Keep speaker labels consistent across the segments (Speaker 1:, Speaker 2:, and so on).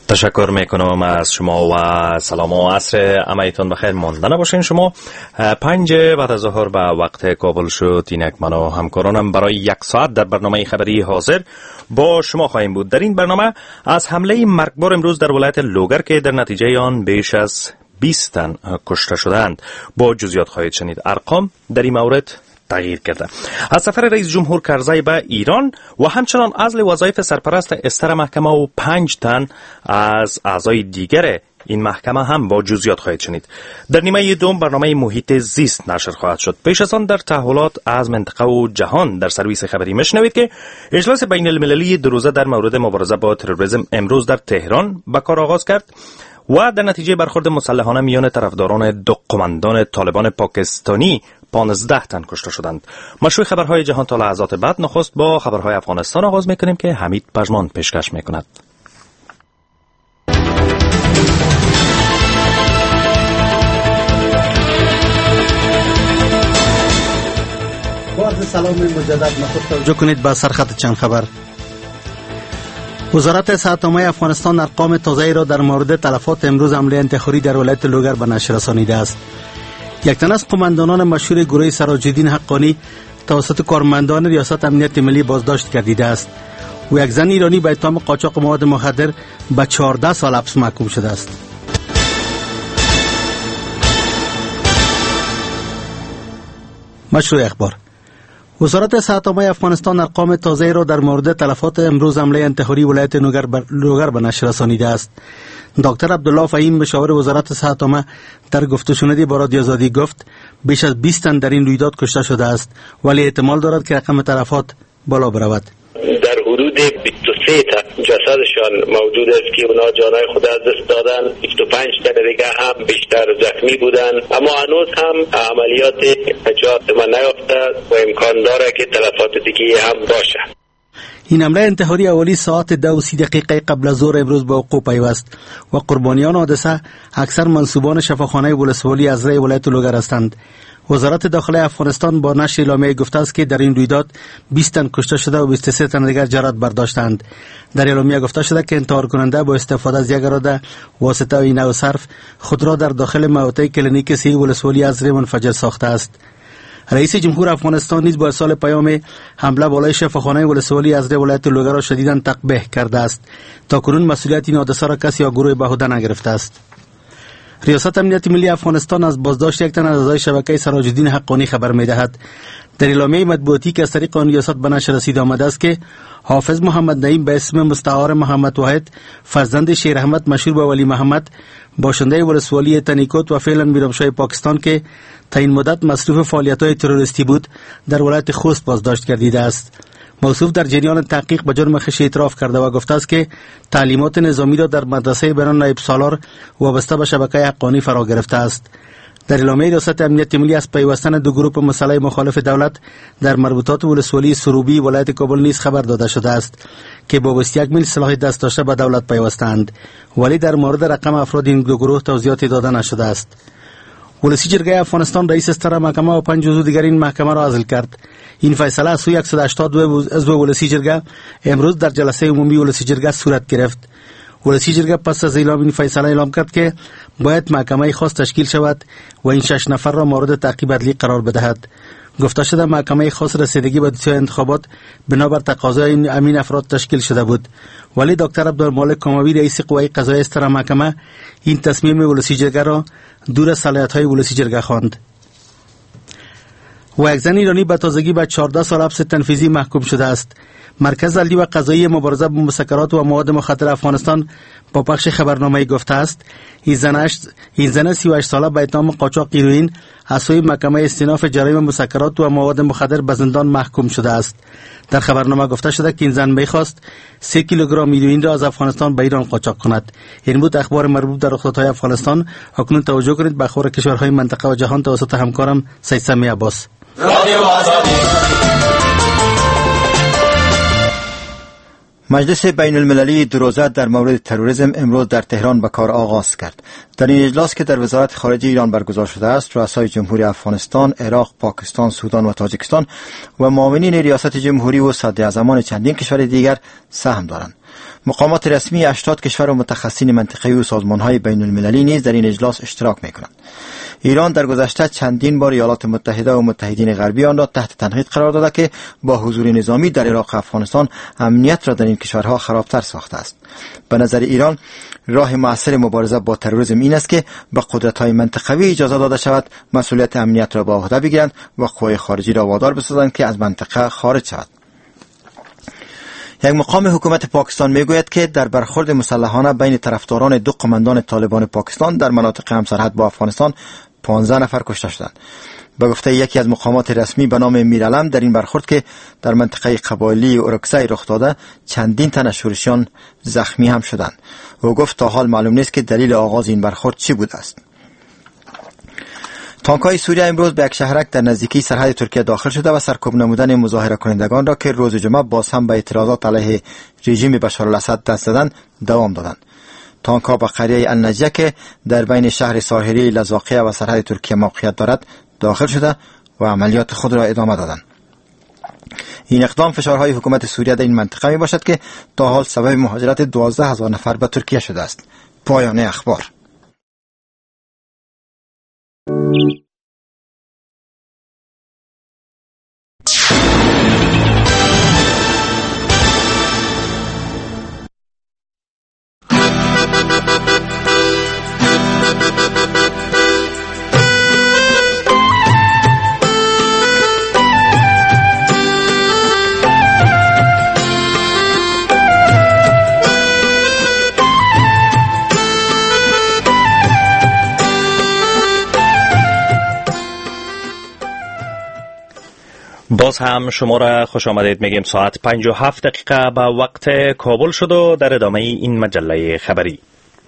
Speaker 1: تشکر میکنم از شما و سلام و عصر همه‌تان بخیر. ماندن باشین. شما 5 بعد از ظهر به وقت کابل شد. اینک من و همکارانم برای 1 ساعت در برنامه خبری حاضر با شما خواهیم بود. در این برنامه از حمله مرگبار امروز در ولایت لوگر که در نتیجه آن بیش از 20 تن کشته شدند با جزئیات خواهید شنید. ارقام در این مورد تغییر کرده. از سفر رئیس جمهور کرزی به ایران و همچنان عزل وظایف سرپرست استر محکمه و 5 تن از اعضای دیگر این محکمه هم با جزئیات خواهید شنید. در نیمه دوم برنامه محیط زیست نشر خواهد شد. پیش از آن در تحولات از منطقه و جهان در سرویس خبری میشنوید که اجلاس بین المللی 2 روزه در مورد مبارزه با تروریسم امروز در تهران به کار آغاز کرد و در نتیجه برخورد مسلحانه میان طرفداران 2 قماندان طالبان پاکستانی 15 تن کشته شدند. مشروع خبرهای جهان تا لحظات بعد. نخست با خبرهای افغانستان آغاز میکنیم که حمید پژمان پیشکش میکند.
Speaker 2: با عرض سلام مجدد نخست توجه کنید به سرخط چند خبر. وزارت صحت عامه افغانستان ارقام تازه‌ای را در مورد تلفات امروز حمله انتحاری در ولایت لوگر به نشر رسانیده است. 1 تن از قماندانان مشهور گروه سراج الدین حقانی توسط کارمندان ریاست امنیت ملی بازداشت گردیده است و 1 زن ایرانی به اتهام قاچاق مواد مخدر به 14 سال حبس محکوم شده است. مشروع اخبار. وزارت صحت عامه افغانستان ارقام تازه‌ای را در مورد تلفات امروز حمله انتحاری ولایت لوگر به نشر رسانیده است. دکتر عبدالله فهیم مشاور وزارت صحت عامه در گفت و شنودی با رادیو آزادی گفت بیش از 20 تن در این رویداد کشته شده است ولی احتمال دارد که رقم تلفات بالا برود.
Speaker 3: در حدود 23 تا جسدشان موجود است که اونا جانای خود از دست دادن. 25 تا دیگه هم بیشتر زخمی بودن، اما هنوز هم عملیات نجات نیافته و امکان داره که تلفات دیگه هم باشه.
Speaker 2: این حمله انتحاری اولی ساعت 2:30 قبل از ظهر امروز به وقوع پیوست و قربانیان حادثه اکثر منصوبان شفاخانه ولسوالی از رای ولایت لوگر هستند. وزارت داخله افغانستان با نشر اعلامیه گفته است که در این رویداد 20 تن کشته شده و 23 تن دیگر جراحت برداشتند. در اعلامیه گفته شده که انتحار کننده با استفاده از یک اراده واسطه و اینه و صرف خود را در داخل موطئ کلینیک سی ولسوالی از رای منفجر ساخته است. رئیس جمهور افغانستان نیز با ارسال پیام حمله بالای شفاخانه ولسوالی از ولایت لوگر را شدیداً تقبیح کرده است. تاکنون مسئولیت این حادثه را کسی یا گروه بیهوده نگرفته است. ریاست امنیت ملی افغانستان از بازداشت 1 تن از اعضای شبکه سراج الدین حقانی خبر می‌دهد. در اعلامیه مطبوعاتی که از طریق آن ریاست به نشر رسیده آمده است که حافظ محمد نعیم به اسم مستعار محمد واحد فرزند شیر احمد مشهور به ولی محمد باشنده ولسوالی تنیکوت و فعلا میرامشاه پاکستان که تا این مدت مصروف فعالیت‌های تروریستی بود در ولایت خوست بازداشت گردیده است. موصوف در جریان تحقیق به جرم خشی اعتراف کرده و گفته است که تعلیمات نظامی را در مدرسه بنان نایب سالار وابسته به شبکه حقانی فرا گرفته است. در اعلامیه ریاست امنیت ملی از پیوستن 2 گروه مسلح مخالف دولت در مربوطات ولسوالی سروبی ولایت کابل نیز خبر داده شده است که با 21 میل سلاح دست داشته به دولت پیوستند، ولی در مورد رقم افراد این 2 گروه توضیحاتی داده نشده است. ولسی جرگه افغانستان رئیس استر محکمه و 5 عضو دیگر این محکمه را عزل کرد. این فیصله از سوی 182 عضو ولسی جرگه امروز در جلسه عمومی ولسی جرگه صورت گرفت. ولسی جرگه پس از اعلام این فیصله اعلام کرد که باید محکمه خاص تشکیل شود و این 6 نفر را مورد تعقیب عدلی قرار بدهد. گفته شده محکمه خاص رسیدگی به دوسیه انتخابات بنابر تقاضای امین افراد تشکیل شده بود، ولی دکتر عبدالمالک کاموی رئیس قوه قضاییه استر محکمه این تصمیم ولسی جرگه را دور از صلاحیت‌های ولسی جرگه خواند. و 1 زن ایرانی به تازگی به 14 سال حبس تنفیذی محکوم شده است. مرکز عدلی و قضایی مبارزه با مسکرات و مواد مخدر افغانستان با پخش خبرنامه‌ای گفته است این زن 38 ساله به اتهام قاچاق هیروئین از سوی محکمه استئناف جرایم مسکرات و مواد مخدر به زندان محکوم شده است. در خبرنامه گفته شده که این زن می‌خواست 3 کیلوگرم هیروئین را از افغانستان به ایران قاچاق کند. این بود اخبار مربوط در رخدادهای افغانستان. اکنون توجه کنید به اخبار کشورهای منطقه و جهان توسط همکارم سید سمی عباس. رادیو آزادی.
Speaker 4: مجلس بین المللی 2 روزه در مورد تروریسم امروز در تهران به کار آغاز کرد. در این اجلاس که در وزارت خارجه ایران برگزار شده است، رؤسای جمهوری افغانستان، عراق، پاکستان، سودان و تاجیکستان و معاونین ریاست جمهوری و صدراعظمان چندین کشور دیگر سهم دارند. مقامات رسمی 80 کشور و متخصصین منطقه‌ای و سازمان‌های بین‌المللی نیز در این اجلاس اشتراک می‌کنند. ایران در گذشته چندین بار ایالات متحده و متحدین غربی آن را تحت تنقید قرار داده که با حضور نظامی در عراق و افغانستان امنیت را در این کشورها خرابتر ساخته است. به نظر ایران راه مؤثر مبارزه با تروریسم این است که به قدرت‌های منطقوی اجازه داده شود مسئولیت امنیت را به عهده بگیرند و قوای خارجی را وادار بسازند که از منطقه خارج شود. یک مقام حکومت پاکستان میگوید که در برخورد مسلحانه بین طرفداران دو قماندان طالبان پاکستان در مناطق همسرحد با افغانستان 15 نفر کشته شدند. به گفته یکی از مقامات رسمی به نام میرعلم، در این برخورد که در منطقه قبایلی اورکزای رخ داده چندین تن از شورشیان زخمی هم شدند. او گفت تا حال معلوم نیست که دلیل آغاز این برخورد چی بوده است. تانک‌های سوریه امروز به یک شهرک در نزدیکی سرحد ترکیه داخل شده و سرکوب نمودن مظاهره کنندگان را که روز جمعه باز هم به اعتراضات علیه رژیم بشارالاسد دست دادند دوام دادند. تانک‌ها به قریه النجیه که در بین شهر ساحلی لذاقیه و سرحد ترکیه موقعیت دارد داخل شده و عملیات خود را ادامه دادند. این اقدام فشارهای حکومت سوریه در این منطقه می باشد که تا حال سبب مهاجرت 12,000 نفر به ترکیه شده است. پایان اخبار.
Speaker 1: باز هم شما را خوش آمدید میگیم. ساعت 57 دقیقه به وقت کابل شد و در ادامه این مجله خبری.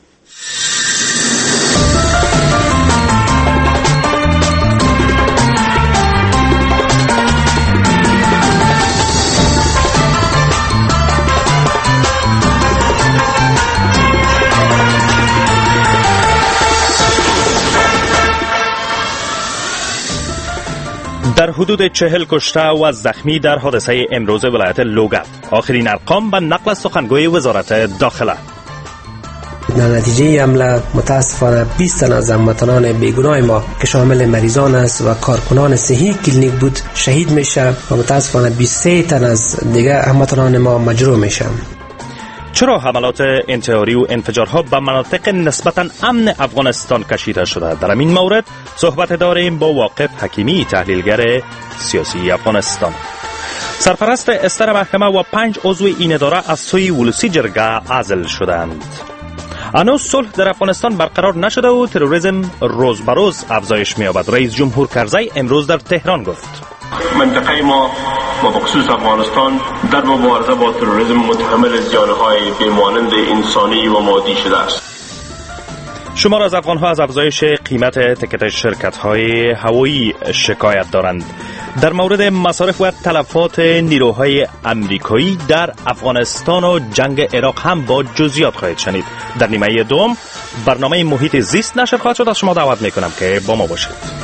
Speaker 1: در حدود 40 کشته و زخمی در حادثه امروز ولایت لوگر. آخرین ارقام به نقل سخنگوی وزارت داخله.
Speaker 5: در نتیجه حمله متاسفانه 20 تن از هموطنان بیگناه ما که شامل مریضان است و کارکنان صحی کلینیک بود شهید میشه و متاسفانه 23 تن از دیگر هموطنان ما مجروح میشن.
Speaker 1: چرا حملات انتحاری و انفجارها به مناطق نسبتاً امن افغانستان کشیده شده؟ در این مورد صحبت داریم با واقف حکیمی، تحلیلگر سیاسی افغانستان. سرپرست استر محکمه و 5 عضو این اداره از سوی ولسی جرگه عزل شدند. هنوز صلح در افغانستان برقرار نشده و تروریسم روز به روز افزایش می‌یابد. رئیس جمهور کرزی امروز در تهران گفت
Speaker 6: منطقه ما و بخصوص افغانستان در مبارزه با تروریسم متحمل زیانهای بیمانند انسانی و مادی شده است.
Speaker 1: شمار از افغان‌ها از افزایش قیمت تکت شرکت‌های هوایی شکایت دارند. در مورد مصارف و تلفات نیروهای امریکایی در افغانستان و جنگ عراق هم با جزئیات خواهید شنید. در نیمه دوم برنامه محیط زیست نشر خواهد شد. از شما دعوت می‌کنم که با ما باشید.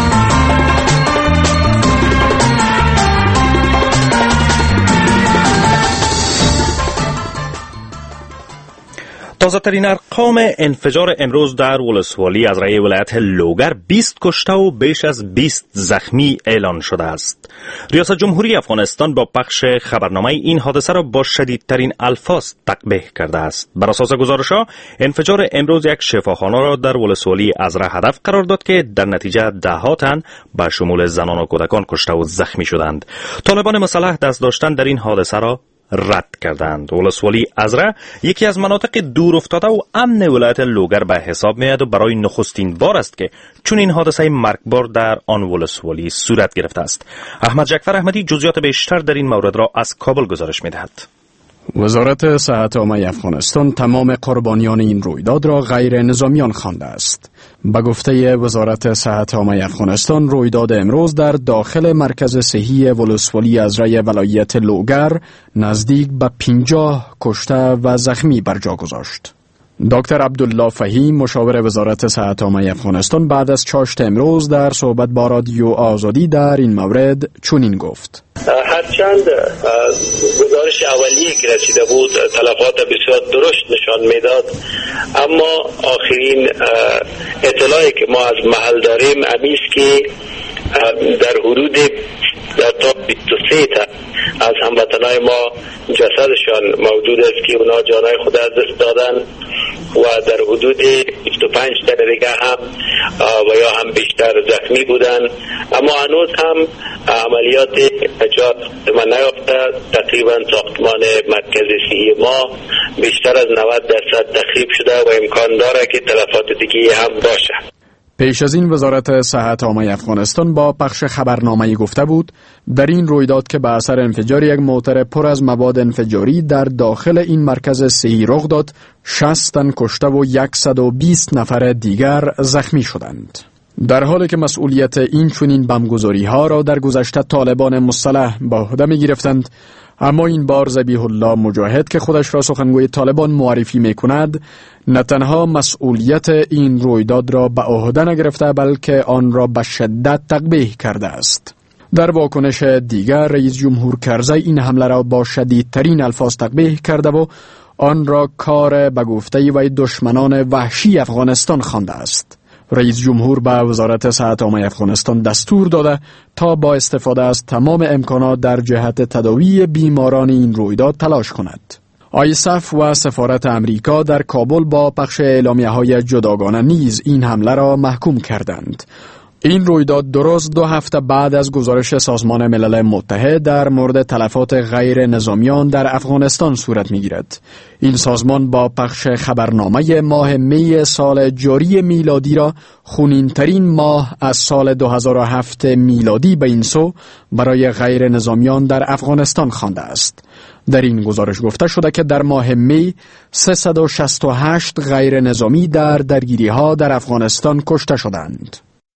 Speaker 1: تازه ترین ارقام انفجار امروز در ولسوالی از رای ولایت لوگر 20 کشته و بیش از 20 زخمی اعلان شده است. ریاست جمهوری افغانستان با پخش خبرنامه این حادثه را با شدیدترین الفاظ تقبیح کرده است. بر اساس گزارش‌ها انفجار امروز یک شفاخانه را در ولسوالی ازره هدف قرار داد که در نتیجه ده‌ها تن به شمول زنان و کودکان کشته و زخمی شدند. طالبان مسلح دست داشتن در این حادثه را رد کردند. ولسوالی ازره یکی از مناطق دور افتاده و امن ولایت لوگر به حساب میاد و برای نخستین بار است که چون این حادثه مرگبار در آن ولسوالی صورت گرفته است. احمد جعفر احمدی جزئیات بیشتر در این مورد را از کابل گزارش می‌دهد.
Speaker 7: وزارت صحت عامه افغانستان تمام قربانیان این رویداد را غیر نظامیان خوانده است. به گفته وزارت صحت عامه افغانستان رویداد امروز در داخل مرکز صحی ولسوالی ازره ولایت لوگر نزدیک به 50 کشته و زخمی بر جا گذاشت. دکتر عبدالله فهیم مشاور وزارت صحت عامه افغانستان بعد از چاشت امروز در صحبت با رادیو آزادی در این مورد چنین گفت:
Speaker 3: هرچند گزارش اولیه که رسیده بود تلفات بسیار درشت نشان میداد، اما آخرین اطلاعی که ما از محل داریم امیست که در حدود تا 23 تا از هموطنای ما جسدشان موجود است که اونا جانای خود از دست دادن و در حدود 25 تن دیگه هم و یا هم بیشتر زخمی بودن، اما هنوز هم عملیات نجات من نیافته. تقریبا ساختمان مرکز صحی ما بیشتر از 90% تخریب شده و امکان داره که تلفات دیگه هم باشه.
Speaker 7: پیش از این وزارت صحت عامه افغانستان با پخش خبرنامه‌ای گفته بود در این رویداد که به اثر انفجار یک موتر پر از مواد انفجاری در داخل این مرکز صحی رخ داد، 60 تن کشته و 120 نفر دیگر زخمی شدند. در حالی که مسئولیت این چنین بمبگذاری‌ها را در گذشته طالبان مسلح به عهده می‌گرفتند، اما این بار ذبیح الله مجاهد که خودش را سخنگوی طالبان معرفی می‌کند، نه تنها مسئولیت این رویداد را به عهده نگرفته بلکه آن را به شدت تقبیح کرده است. در واکنش دیگر رئیس جمهور کرزی این حمله را با شدیدترین الفاظ تقبیح کرده و آن را کار به گفته وی دشمنان وحشی افغانستان خوانده است. رئیس جمهور به وزارت صحت عامه افغانستان دستور داده تا با استفاده از تمام امکانات در جهت تداوی بیماران این رویداد تلاش کند. آیسف و سفارت امریکا در کابل با پخش اعلامیه‌های جداگانه نیز این حمله را محکوم کردند. این رویداد درست 2 هفته بعد از گزارش سازمان ملل متحد در مورد تلفات غیر نظامیان در افغانستان صورت می‌گیرد. این سازمان با پخش خبرنامه ماه می سال جاری میلادی را خونین‌ترین ماه از سال 2007 میلادی به این سو برای غیر نظامیان در افغانستان خوانده است. در این گزارش گفته شده که در ماه می 368 غیر نظامی در درگیری‌ها در افغانستان کشته شدند.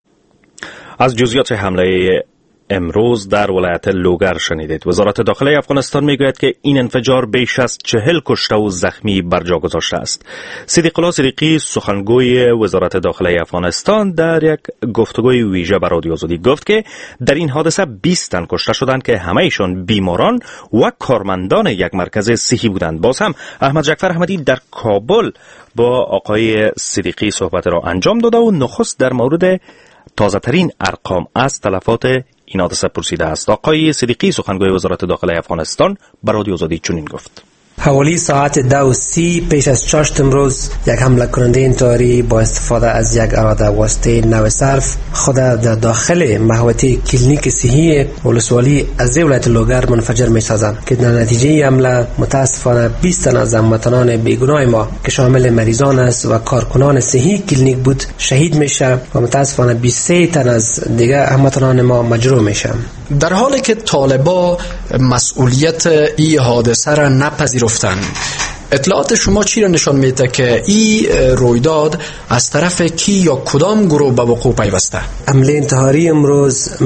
Speaker 1: از جزئیات حمله امروز در ولایت لوگر شنیدید. وزارت داخله افغانستان میگوید که این انفجار بیش از 40 کشته و زخمی بر جا گذاشته است. صدیق الله صدیقی سخنگوی وزارت داخله افغانستان در یک گفتگوی ویژه با رادیو آزادی گفت که در این حادثه 20 تن کشته شدند که همه ایشان بیماران و کارمندان یک مرکز صحی بودند. باز هم احمد جعفر احمدی در کابل با آقای صدیقی صحبت را انجام داده و نخست در مورد تازه ترین ارقام از تلفات این حادثه پرسیده است. آقای صدیقی سخنگوی وزارت داخله افغانستان به رادیو آزادی چنین گفت:
Speaker 5: حوالی ساعت 2:30 پیش از چاشت امروز یک حمله کننده انتحاری با استفاده از یک اراده واسطه نو صرف خود در داخل محوطه کلینیک صحی ولسوالی از ولایت لوگر منفجر می سازند که در نتیجه حمله متاسفانه 20 تن از هموطنان بیگناه ما که شامل مریضان است و کارکنان صحی کلینیک بود شهید میشه و متاسفانه 23 تن از دیگر هموطنان ما مجروح میشه.
Speaker 7: در حالی که طالبا مسئولیت این حادثه را نپذیرفتند، اطلاعات شما چی را نشان میده که این رویداد از طرف کی یا کدام گروه به وقوع پیوسته؟
Speaker 5: حمله انتحاری امروز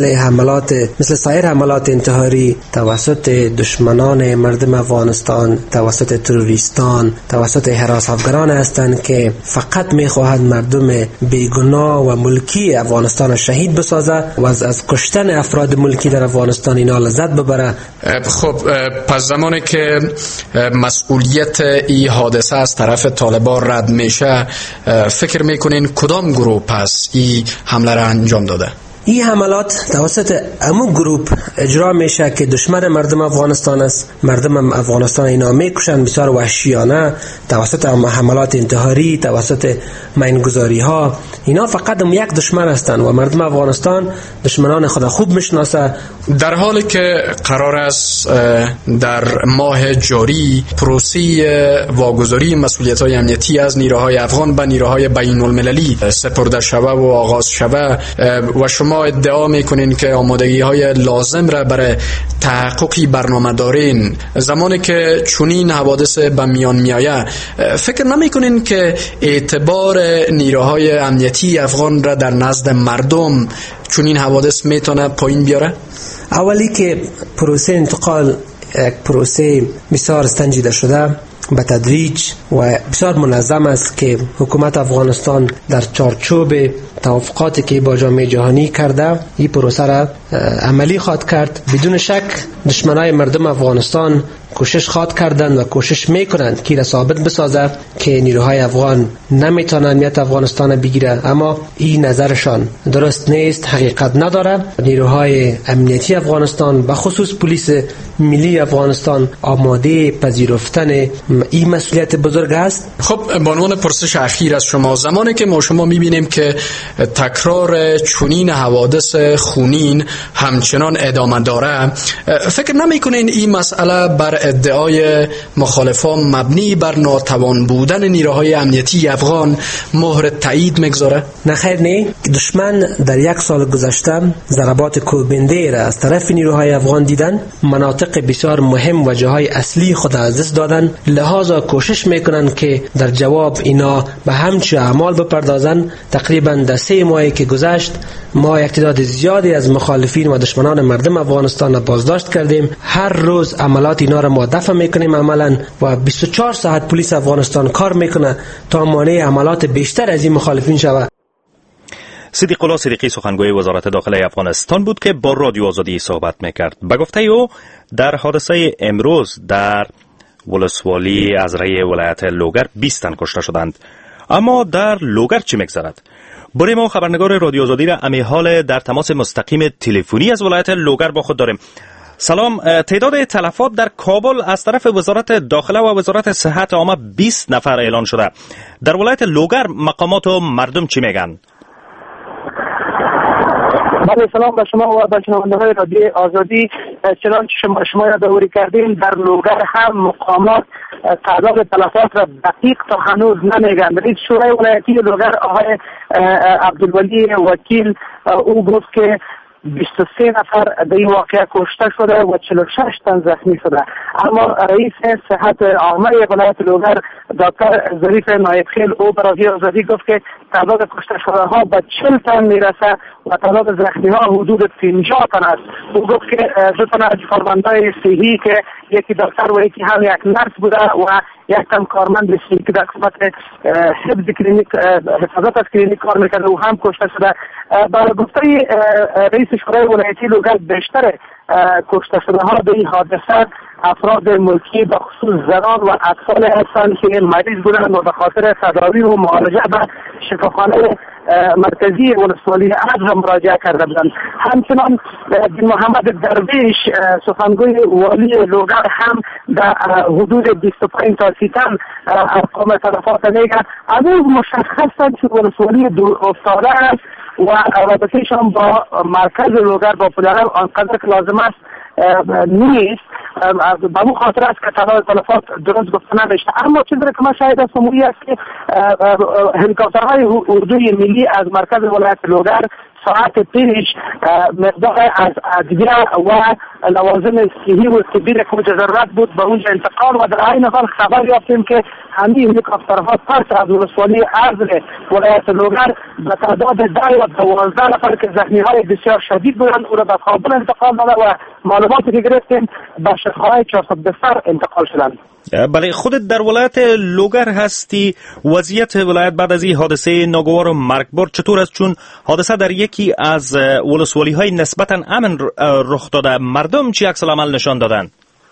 Speaker 5: مثل سایر حملات انتحاری توسط دشمنان مردم افغانستان، توسط تروریستان، توسط حراس افگران هستند که فقط میخواهند مردم بیگناه و ملکی افغانستان شهید بسازه و از کشتن افراد ملکی در افغانستان اینا لذت ببره.
Speaker 7: خب پس زمانی که مسئولیت این حادثه از طرف طالبان رد میشه، فکر میکنین کدام گروه پس این حمله را انجام داده؟
Speaker 5: این حملات توسط امو گروپ اجرا میشه که دشمن مردم افغانستان است. مردم افغانستان اینا میکشن بسیار وحشیانه توسط حملات انتحاری، توسط مینگذاری ها. اینا فقط یک دشمن هستند و مردم افغانستان دشمنان خود خوب میشناسه.
Speaker 7: در حالی که قرار است در ماه جاری پروسه واگذاری مسئولیت‌های امنیتی از نیروهای افغان به نیروهای بین المللی سپرده شوه و آغاز شوه و شما ادعا میکنین که آمادگی‌های لازم را برای تحقق برنامه دارین، زمانی که چنین حوادث به میان میآید فکر نمیکنین که اعتبار نیروهای امنیتی افغان را در نزد مردم چنین حوادث میتونه پایین بیاره؟
Speaker 5: اولی که پروسه انتقال یک پروسه بسیار سنجیده شده به تدریج و بسیار منظم است که حکومت افغانستان در چارچوب توافقاتی که با جامعه جهانی کرده این پروسه را عملی خواهد کرد. بدون شک دشمنای مردم افغانستان کوشش خواهد کردند و کوشش میکنند که را ثابت بسازه که نیروهای افغان نمیتونن امنیت افغانستان بگیره، اما این نظرشان درست نیست، حقیقت نداره. نیروهای امنیتی افغانستان به خصوص پلیس ملی افغانستان آماده پذیرفتن این مسئولیت بزرگ است.
Speaker 7: خب به عنوان پرسش اخیر از شما، زمانی که شما میبینیم که تکرار چنین حوادث خونین همچنان ادامه داره، فکر نمیکنین این مسئله بر ادعای مخالفان مبنی بر ناتوان بودن نیروهای امنیتی افغان مهر تایید میگذاره؟
Speaker 5: نه خیر، نه. دشمن در یک سال گذشته ضربات کوبنده را از طرف نیروهای افغان دیدن، مناطق بسیار مهم و جاهای اصلی خود از دست دادن، لحاظا کوشش میکنن که در جواب اینا به همچه اعمال بپردازن. تقریبا در 3 ماهی که گذشت ما یک تعداد زیادی از مخالفین و دشمنان مردم افغانستان را بازداشت کردیم. هر روز عملات اینا را ما دفع میکنیم عملا و 24 ساعت پلیس افغانستان کار میکنه تا مانع عملات بیشتر از این مخالفین شود.
Speaker 1: صدیق الله صدیقی سخنگوی وزارت داخله افغانستان بود که با رادیو آزادی صحبت میکرد. به گفته او در حادثه امروز در ولسوالی ازره ولایت لوگر 20 تن کشته شدند. اما در لوگر چی میگذرد؟ برای ما خبرنگار رادیو آزادی را امی حال در تماس مستقیم تلفنی از ولایت لوگر با خود داریم. سلام، تعداد تلفات در کابل از طرف وزارت داخله و وزارت صحت عامه 20 نفر اعلان شده. در ولایت لوگر مقامات و مردم چی میگن؟
Speaker 8: بله، سلام به شما و به شنوندگان رادیو آزادی. چنانچه شما یادآوری کردین در لوگر هم مقامات تعداد تلفات را دقیق تا هنوز نمیگن. رئیس شورای ولایتی لوگر آقای عبدالولی وکیل او گفت که 23 نفر در این واقعه کشته شده و 46 تن زخمی شده. اما رئیس صحت عامه ولایت لوگر دکتر ظریف نایبخیل او به رادیو آزادی گفت که تعداد کشته شده ها به 40 تن میرسه و تعداد زخمی ها حدود 50 تن است. او گفت که 2 تن از فرماندهای صحی که یکی دکتر و یکی هم یک نرس بوده و یک تن کارمند صحی که در قسمت حفظ کلینیک حفاظت از کلینیک کار میکرده او هم کشته شده. برای گفته رئیس شورای ولایتی لوگر بیشتر کشته شده ها به این حادثه افراد ملکی به خصوص زنان و اطفال هستند که مریض بودند و به خاطر تداوی و معالجه به شفاخانه مرکزی ولسوالی ازره مراجعه کرده بودند. همچنان دین محمد درویش سخنگوی والی لوگر هم در حدود 25 تا 30 تن ارقام تلفات میگه. هنوز مشخص است که ولسوالی دور افتاده است و رابطهشان با مرکز لوگر با پدرم آنقدر که لازم است نیست. به اون خاطر است که تعداد تلفات درست گفته نمیشه. اما چیزی که من شاهد هستم اوی است که هلیکوپترهای اردوی ملی از مرکز ولایت لوگر ساعت پیش مقدار از ادویه و لوازم صحی و طبی که ضرورت بود به اونجا انتقال و در عین حال خبر یافتیم که همین هلیکوپترها پس از ولسوالی ازره ولایت لوگر به تعداد 10 و 12 نفر که زخمی های بسیار شدید بودند او را به کابل انتقال داده و معلوماتی که گرفتیم به شفاخانه 400 بستر انتقال شدند.
Speaker 1: بله، خودت در ولایت لوگر هستی. وضعیت ولایت بعد از این حادثه ناگوار و مرگبار چطور است؟ چون حادثه در یکی از ولسوالی های نسبتا امن رخ داده. مردم چی عکس العمل نشان دادن؟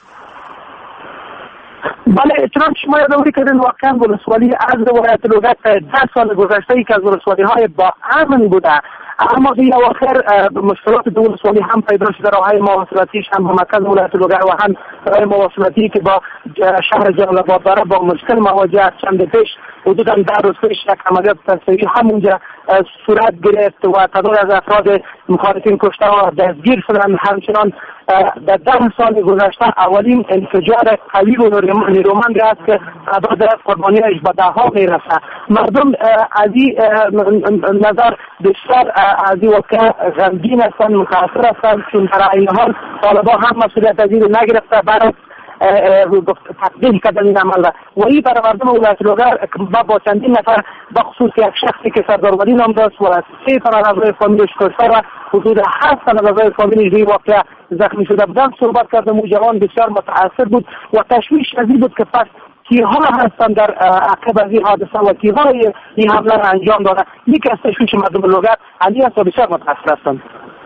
Speaker 8: بله، چنانچه شما یادآوری کردین واقعا ولسوالی از ولایت لوگر 10 سال گذشته ای که از ولسوالی های با امن بوده، اما در اواخر مشکلات دو ولسوالی هم پیدا شده. راههای مواصلاتیش هم به مرکز ولایت لوگر و هم راه مواصلاتی که با شهر جلال آباد داره با مشکل مواجه است. چند پیش حدوداً 10 روز پیش یک عملیات تصویری همونجا صورت گرفت و تعداد از افراد مخالفین کشته و دستگیر شدند. همچنان در 10 سال گذشته اولین انفجار قوی و نیرومندی است که تعداد قربانی‌اش به 10 ها میرسه. مردم از این نظر بسیار از این واقعه غمگین هستند، متاثر هستند، چون در این حال طالبان هم مسئولیت از این نگرفته برای تقدیم کردن این عمل و این برای مردم ولایت لوگر با چندین نفر به خصوص یک شخصی که سردار ولی نام داشت و 3 تن از اعضای فامیلش کشته و حدود 7 تن از اعضای فامیلش این واقعه زخمی شده بودند صحبت کردم. او جوان بسیار متاثر بود و تشویش از این بود که پس کیها هستند در عقب از این حادثه و کیها این حمله را انجام دادند. یکی از تشویش مردم لوگر علی است و بسیار متاسف هستند.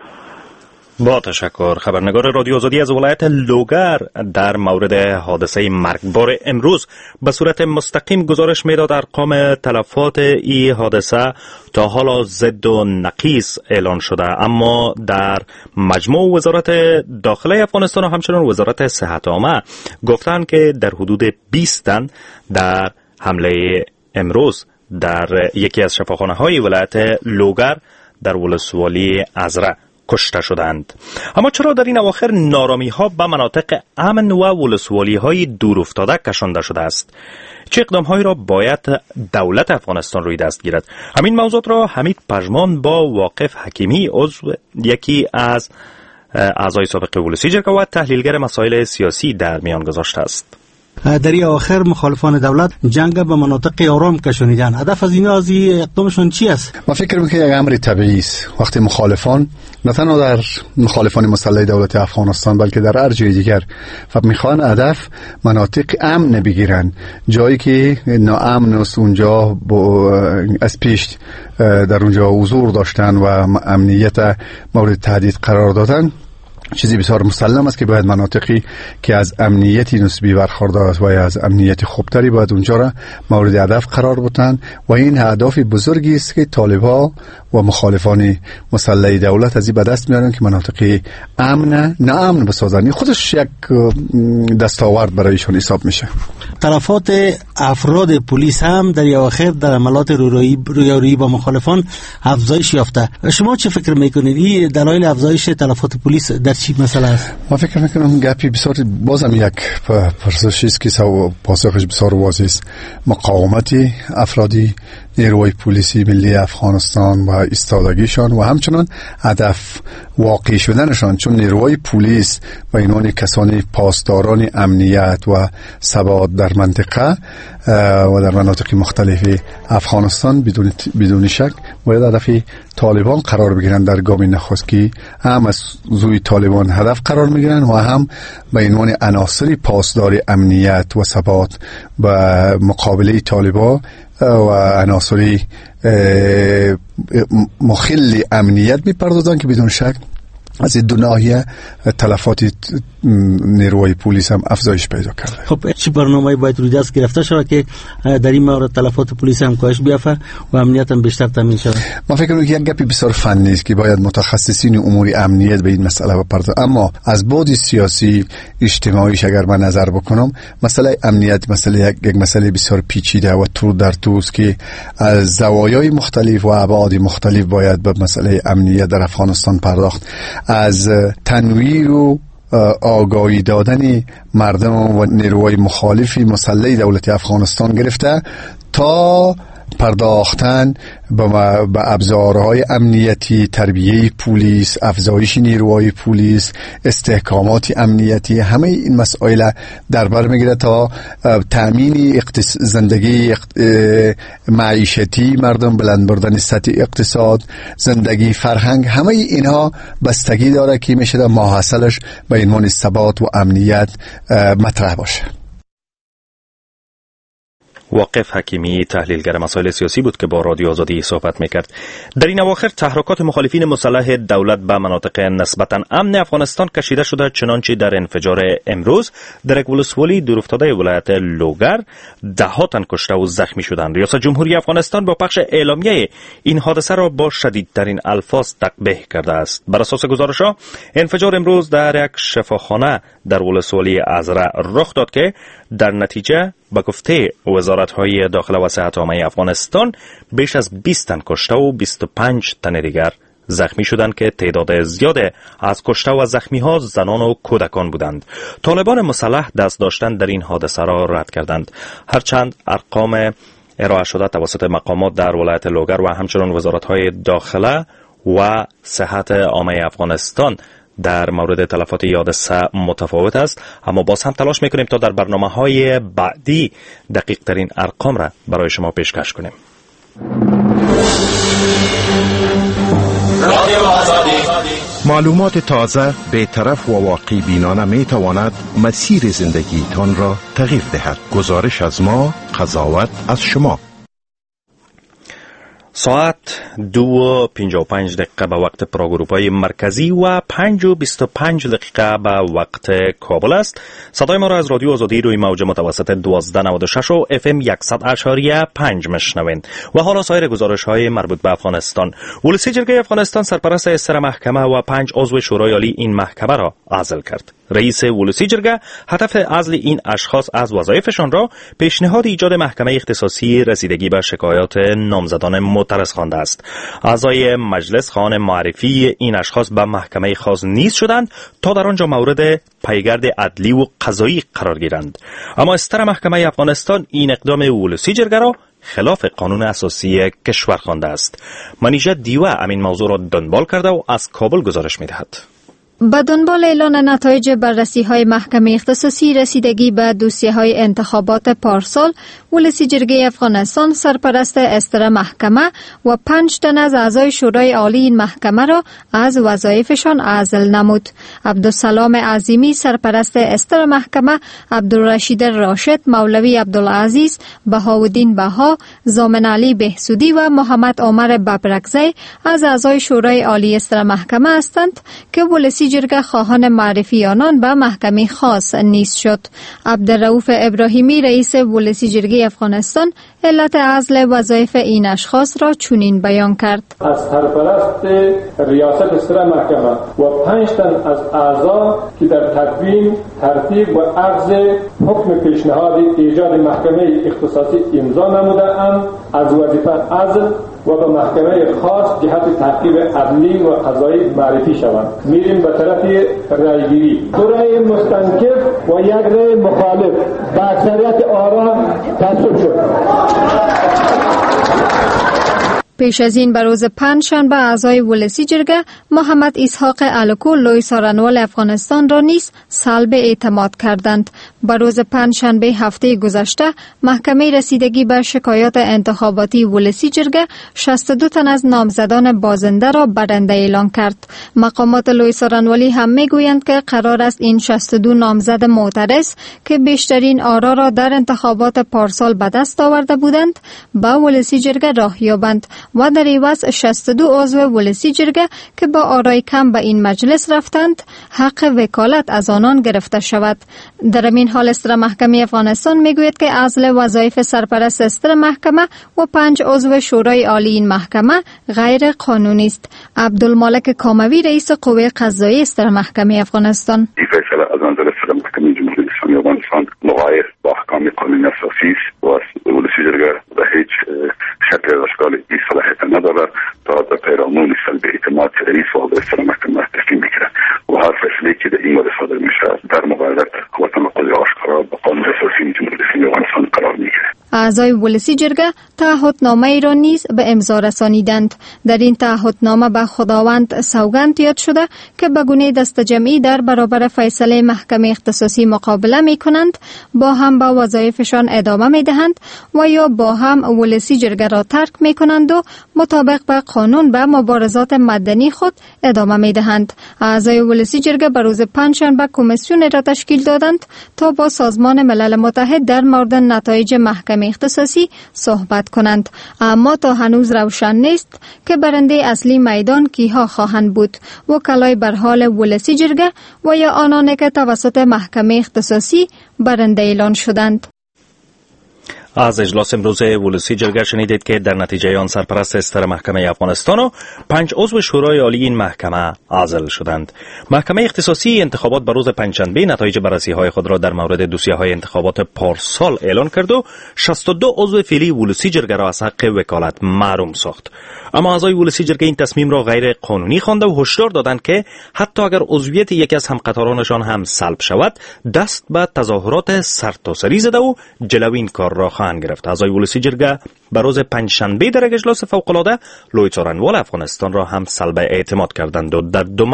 Speaker 1: با تشکر. خبرنگار رادیو آزادی از ولایت لوگر در مورد حادثه مرگبار امروز به صورت مستقیم گزارش میداد. ارقام تلفات این حادثه تا حالا ضد و نقیص اعلان شده، اما در مجموع وزارت داخله افغانستان و همچنین وزارت صحت عامه گفتند که در حدود 20 تن در حمله امروز در یکی از شفاخانه‌های ولایت لوگر در ولسوالی ازره کشته شدند. اما چرا در این اواخر نارامی ها به مناطق امن و ولسوالی های دور افتاده کشانده شده است؟ چه اقدام هایی را باید دولت افغانستان روی دست گیرد؟ همین موضوعات را حمید پژمان با واقف حکیمی، عضو یکی از اعضای سابق ولسی جرگه و تحلیلگر مسائل سیاسی در میان گذاشته است.
Speaker 2: در این آخر مخالفان دولت جنگ به مناطق آرام کشانیدن. هدف از اینا از اقدامشون چی است؟
Speaker 9: ما فکر میکنم که یک امر طبیعی است. وقتی مخالفان نه تنها در مخالفان مسلح دولت افغانستان بلکه در هر جای دیگر میخوان هدف مناطق امن بگیرن، جایی که ناامن است اونجا از پیش در اونجا حضور داشتن و امنیت مورد تهدید قرار دادن، چیزی بسیار مسلم است که باید مناطقی که از امنیتی نسبی برخوردار است و از امنیت خوبتری باید اونجا را مورد هدف قرار بدن و این هدف بزرگی است که طالبان و مخالفان مسلح دولت از این به دست میارن که مناطق نه امن بسازن. خودش یک دستاورد برایشون حساب میشه.
Speaker 2: تلفات افراد پلیس هم در اواخر در عملات رویارویی با مخالفان افزایش یافته. شما چه فکر میکنید این دلایل افزایش تلفات پلیس در چی مسئله است؟
Speaker 9: من فکر میکنم گپی بسیار بازم یک پرسشی است که پاسخش بسیار واضح است. مقاومتی افرادی نیروی پلیسی ملی افغانستان و ایستادگیشان و همچنان هدف واقعی شدنشان، چون نیروی پلیس و اینان کسانی پاسداران امنیت و ثبات در منطقه و در مناطق مختلف افغانستان بدون شک باید هدف طالبان قرار بگیرند. در گام نخست که هم از زوی طالبان هدف قرار میگیرند و هم به اینان عناصر پاسدار امنیت و ثبات به مقابله طالبان و عناصر مخل امنیت میپردازن که بدون شک از این دو ناحیه تلفات نیروی پلیس هم افزایش پیدا کرده.
Speaker 2: خب چه برنامه‌ای باید روی دست گرفته شود که در این مورد تلفات پلیس هم کاهش بیافته و امنیت هم بیشتر تامین شود؟
Speaker 9: من فکر می‌کنم یک گپی بسیار فنی است که باید متخصصین امور امنیت به این مسئله بپردازند، اما از بعد سیاسی اجتماعیش اگر من نظر بکنم، مسئله امنیت یک مسئله بسیار پیچیده و تو در توست که از زوایای مختلف و ابعاد مختلف باید به مسئله امنیت در افغانستان پرداخت. از تنویر و آگاهی دادن مردم و نیروهای مخالفی مسلح دولت افغانستان گرفته تا پرداختن به ابزارهای امنیتی، تربیه پلیس، افزایش نیروهای پلیس، استحکامات امنیتی، همه این مسائل در بر میگیره تا تامین زندگی معیشتی مردم، بلند بردن سطح اقتصاد، زندگی فرهنگ، همه اینها بستگی داره که میشه در ماحصلش به عنوان ثبات و امنیت مطرح باشه.
Speaker 1: واقف حکیمی تحلیلگر مسائل سیاسی بود که با رادیو آزادی صحبت میکرد. در این اواخر تحرکات مخالفین مسلح دولت به مناطق نسبتاً امن افغانستان کشیده شده، چنانچه در انفجار امروز در یک ولسوالی دورافتاده ولایت لوگر 10 تن کشته و زخمی شدند. ریاست جمهوری افغانستان با پخش اعلامیه این حادثه را با شدیدترین الفاظ تقبیح کرده است. بر اساس گزارش‌ها انفجار امروز در یک شفاخانه در ولسوالی ازره رخ داد که در نتیجه به گفته وزارت‌های داخله و صحت عامه افغانستان بیش از 20 تن کشته و 25 تن دیگر زخمی شدند که تعداد زیاد از کشته و زخمی‌ها زنان و کودکان بودند. طالبان مسلح دست داشتن در این حادثه را رد کردند، هرچند ارقام ارائه شده توسط مقامات در ولایت لوگر و همچنین وزارت‌های داخله و صحت عامه افغانستان در مورد تلفات حادثه متفاوت است، اما باز هم تلاش میکنیم تا در برنامه‌های بعدی دقیق ترین ارقام را برای شما پیشکش کنیم.
Speaker 10: رادیو آزادی معلومات تازه، بی‌طرف و واقع بینانه می تواند مسیر زندگیتان را تغییر دهد. گزارش از ما، قضاوت از شما.
Speaker 1: ساعت 2:55 به وقت پراگروپای مرکزی و 5:25 به وقت کابل است. صدای ما را از رادیو آزادی روی موج متوسط 1296 و FM 100.5 میشنوید. و حالا سایر گزارش های مربوط به افغانستان. ولسی جرگه افغانستان سرپرست استر محکمه و 5 عضو شورای عالی این محکمه را عزل کرد. رئیس ولسی جرگه هدف عزل این اشخاص از وظایفشان را پیشنهاد ایجاد محکمه اختصاصی رسیدگی به شکایات نامزدان معترض خوانده است. اعضای مجلس خواهان معرفی این اشخاص به محکمه خاص نیز شدند تا در آنجا مورد پیگرد عدلی و قضایی قرار گیرند. اما استر محکمه افغانستان این اقدام ولسی جرگه را خلاف قانون اساسی کشور خوانده است. منیژه دیوه امین موضوع را دنبال کرده و از کابل گزارش می‌دهد.
Speaker 11: به دنبال اعلان نتایج بررسی‌های محکمه اختصاصی رسیدگی به دوسیه‌های انتخابات پارسال، ولسی جرگه افغانستان سرپرست استر محکمه و 5 تن از اعضای شورای عالی این محکمه را از وظایفشان عزل نمود. عبدالسلام عظیمی سرپرست استر محکمه، عبدالرشید راشد، مولوی عبدالعزیز، بهاءالدین بها، زامن علی بهسودی و محمد عمر ببرکزی از اعضای شورای عالی استر محکمه هستند که ولسی جرگه خواهان معرفی آنان به محکمه خاص نیز شد. عبدالرؤوف ابراهیمی رئیس ولسی جرگه افغانستان علت عزل وظایف این اشخاص را چنین بیان کرد:
Speaker 12: از سرپرست ریاست استر محکمه و 5 تن از اعضا که در تدوین، ترتیب و عرض حکم پیشنهاد ایجاد محکمه اختصاصی امضا نموده‌اند از وظیفه عزل و به محکمه خاص جهت تحقیق عدلی و قضایی معرفی شوند. میریم به طرف رایگیری. دو رای مستنکف و یک رای مخالف به اکثریت آرا تصویب شد.
Speaker 11: پیش از این به روز 5 شنبه اعضای ولسی جرگه محمد اسحاق الکو لوی سارنوال افغانستان را نیز سلب اعتماد کردند. به روز 5 شنبه هفته گذشته محکمه رسیدگی به شکایات انتخاباتی ولسی جرگه 62 تن از نامزدان بازنده را برنده اعلان کرد. مقامات لوی سارنوالی هم میگویند که قرار است این 62 نامزد معترض که بیشترین آرا را در انتخابات پارسال به دست آورده بودند به ولسی جرگه راه یابند و در عوض 62 عضو ولسی جرگه که با آرای کم به این مجلس رفتند حق وکالت از آنان گرفته شود. در این حال استر محکمه افغانستان میگوید که عزل وظایف سرپرست استر محکمه و 5 عضو شورای عالی این محکمه غیر قانونی است. عبدالمالک کاموی رئیس قوه قضایی استر محکمه افغانستان:
Speaker 13: این فیصله از نظر استر محکمه جمهوری اسلامی افغانستان مغایر با احکام قانونی اساسی است و ولسی جرگه به هیچ شکل و اشکال این صلاحیت ندارد تا در پیرامون سلب اعتماد رئیس و عضو استر محکمه تسلیم بگیرد و هر فیصله که در این مورد صادر میشه در مقابل تناقض آشکارا با قانون اساسی جمهوری اسلامی افغانستان قرار میگیرد. اعضای
Speaker 11: ولسی جرگه تعهدنامه ای را نیز به امضا رسانیدند. در این تعهدنامه به خداوند سوگند یاد شده که به گونه دست جمعی در برابر فیصله محکمه اختصاصی مقابله می کنند، با هم به وظایفشان ادامه می دهند و یا با هم ولسی جرگه را ترک می کنند و مطابق به قانون به مبارزات مدنی خود ادامه می دهند. اعضای ولسی جرگه به روز 5 شنبه کمیسیون را تشکیل دادند تا با سازمان ملل متحد در مورد نتایج محکمه اختصاصی صحبت کنند، اما تا هنوز روشن نیست که برنده اصلی میدان کیها خواهند بود: وکلای بر حال ولسی جرگه و یا آنانی که توسط محکمه اختصاصی برنده اعلان شدند.
Speaker 1: از اجلاس امروز ولسی جرگه شنیدید که در نتیجه آن سرپرست استر محکمه افغانستان و 5 عضو شورای عالی این محکمه عزل شدند. محکمه اختصاصی انتخابات به روز پنجشنبه نتایج بررسی‌های خود را در مورد دوسیه‌های انتخابات پارسال اعلان کرد و 62 عضو فعلی ولسی جرگه را از حق وکالت محروم ساخت. اما اعضای ولسی جرگه این تصمیم را غیر قانونی خوانده و هشدار دادند که حتی اگر عضویت یکی از همقطارانشان هم سلب شود، دست به تظاهرات سرتاسری زده و جلوی این کار را خواهند گرفت. اعضای ولسی جرگه به روز پنجشنبه در اجلاس فوق‌العاده لوی څارنوال افغانستان را هم سلب اعتماد کردند و در دو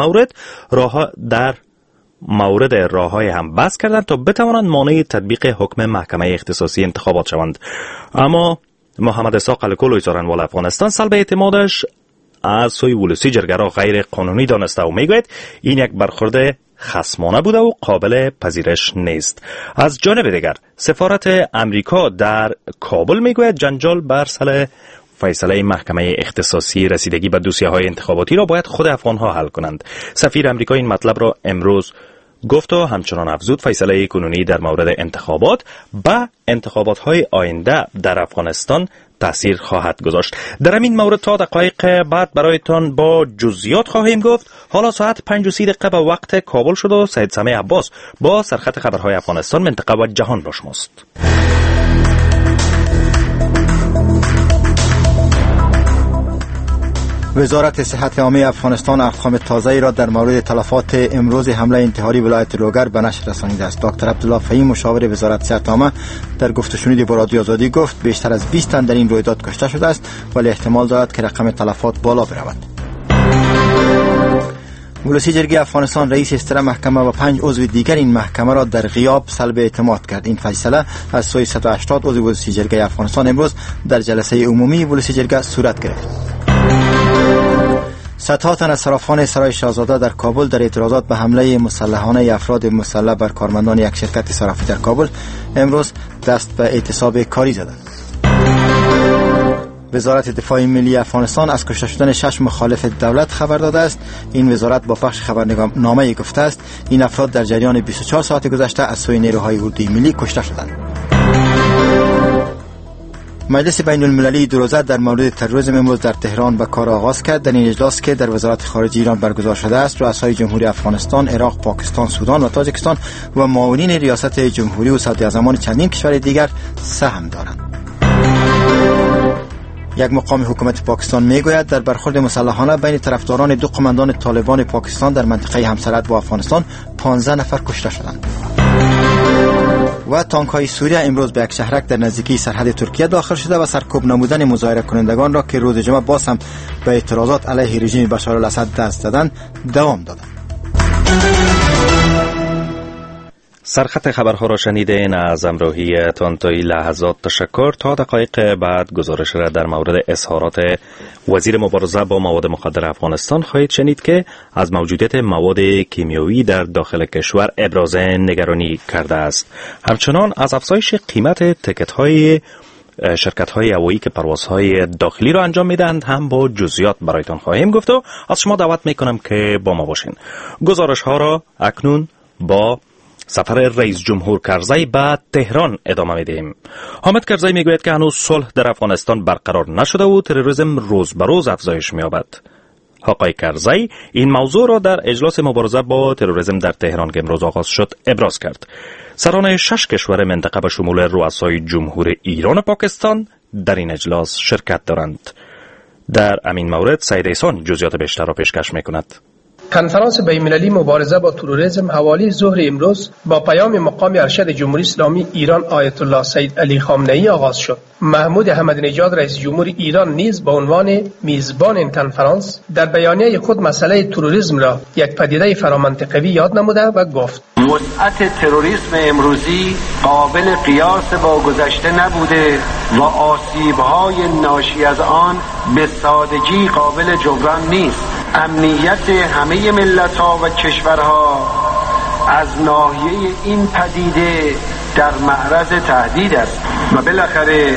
Speaker 1: مورد راههای هم بحث کردند تا بتوانند مانع تطبیق حکم محکمه اختصاصی انتخابات شوند. اما محمد اسحاق الکو لوی څارنوال افغانستان سلب اعتمادش از سوی ولسی جرگه را غیر قانونی دانسته و میگوید این یک برخورد خصمانه بوده و قابل پذیرش نیست. از جانب دیگر سفارت امریکا در کابل میگوید جنجال بر سر فیصله محکمه اختصاصی رسیدگی به دوسیه‌های انتخاباتی را باید خود افغان‌ها حل کنند. سفیر امریکا این مطلب را امروز گفت و همچنان افزود فیصله کنونی در مورد انتخابات به انتخابات‌های آینده در افغانستان تأثیر خواهد گذاشت. در این مورد تا دقایق بعد برایتان با جزئیات خواهیم گفت. حالا ساعت 5:30 به وقت کابل شد و سید سمیع عباس با سرخط خبرهای افغانستان، منطقه و جهان با شماست.
Speaker 4: وزارت صحت عامه افغانستان ارقام تازه‌ای را در مورد تلفات امروز حمله انتحاری ولایت لوگر به نشر رسانیده است. دکتر عبدالله فهیم مشاور وزارت صحت عامه در گفت و شنود با رادیو آزادی گفت بیشتر از 20 تن در این رویداد کشته شده است، ولی احتمال دارد که رقم تلفات بالا برود. ولسی جرگه افغانستان رئیس استر محکمه و 5 عضو دیگر این محکمه را در غیاب سلب اعتماد کرد. این فیصله از سوی 180 عضو ولسی جرگه افغانستان امروز در جلسه عمومی ولسی جرگه صورت گرفت. صدها تن از صرافان سرای شاهزاده در کابل در اعتراضات به حمله مسلحانه افراد مسلح بر کارمندان یک شرکت صرافی در کابل امروز دست به اعتصاب کاری زدند. وزارت دفاع ملی افغانستان از کشته شدن 6 مخالف دولت خبر داده است. این وزارت با پخش خبرنامه‌ای گفته است این افراد در جریان 24 ساعت گذشته از سوی نیروهای اردوی ملی کشته شدند. مجلس بین المللی دو روزه در مورد تروریسم امروز در تهران به کار آغاز کرد. در این اجلاس که در وزارت خارجه ایران برگزار شده است، رؤسای جمهوری افغانستان، عراق، پاکستان، سودان و تاجیکستان و معاونین ریاست جمهوری و صدر اعظمان چندین کشور دیگر سهم دارند. یک مقام حکومت پاکستان میگوید در برخورد مسلحانه بین طرفداران دو قماندان طالبان پاکستان در منطقه همسرحد با افغانستان 15 نفر کشته شدند. و تانک‌های سوریه امروز به یک شهرک در نزدیکی سرحد ترکیه داخل شده و سرکوب نمودن مظاهره کنندگان را که روز جمعه باز هم به اعتراضات علیه رژیم بشار الاسد دست دادند دوام دادند.
Speaker 1: سرخط خبرها را شنیدین. از همراهیتان تا این لحظات تشکر. تا دقایق بعد گزارش را در مورد اظهارات وزیر مبارزه با مواد مخدر افغانستان خواهید شنید که از موجودیت مواد کیمیایی در داخل کشور ابراز نگرانی کرده است. همچنان از افزایش قیمت تکت‌های شرکت‌های هوایی که پروازهای داخلی را انجام میدهند هم با جزئیات برایتان خواهیم گفت و از شما دعوت میکنم که با ما باشین. گزارش ها را اکنون با سفر رئیس جمهور کرزی به تهران ادامه میدهیم. حامد کرزی میگوید که هنوز صلح در افغانستان برقرار نشده و تروریسم روز به روز افزایش می‌یابد. آقای کرزی این موضوع را در اجلاس مبارزه با تروریسم در تهران که امروز آغاز شد ابراز کرد. سران 6 کشور منطقه به شمول رؤسای جمهور ایران و پاکستان در این اجلاس شرکت دارند. در همین مورد سید احسان جزئیات بیشتر را پیشکش می‌کند.
Speaker 14: کنفرانس بین‌المللی مبارزه با تروریسم حوالی ظهر امروز با پیام مقام ارشد جمهوری اسلامی ایران آیت الله سید علی خامنه‌ای آغاز شد. محمود احمدی نژاد رئیس جمهور ایران نیز به عنوان میزبان این کنفرانس در بیانیه خود مسئله تروریسم را یک پدیده فرامنطقوی یاد نموده و گفت:
Speaker 15: وسعت تروریسم امروزی قابل قیاس با گذشته نبوده و آسیب‌های ناشی از آن به سادگی قابل جبران نیست. امنیت همه ملت‌ها و کشورها از ناحیه این پدیده در معرض تهدید است و بالاخره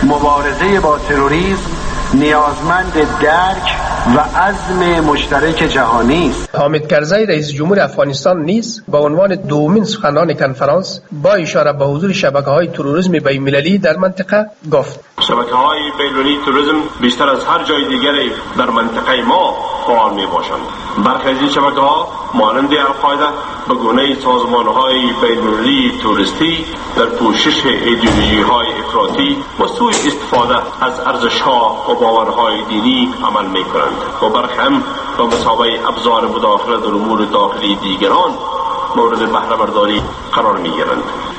Speaker 15: مبارزه با تروریسم نیازمند درک و عزم مشترک جهانی است.
Speaker 14: حامد کرزی رئیس جمهور افغانستان نیز به عنوان دومین سخنران کنفرانس با اشاره به حضور شبکه‌های تروریسم بین‌المللی در منطقه گفت:
Speaker 6: شبکه‌های بین‌المللی تروریسم بیشتر از هر جای دیگری در منطقه ما فعال می‌باشند. برخی از این شبکه‌ها مانند القاعده به گونه سازمان‌های بین‌المللی توریستی در پوشش ایدئولوژی‌های افراطی و سوء استفاده از ارزش‌ها و باورهای دینی عمل می‌کنند و برخی هم به مثابه ابزار مداخله در امور داخلی دیگران مورد بهره برداری قرار می‌گیرند.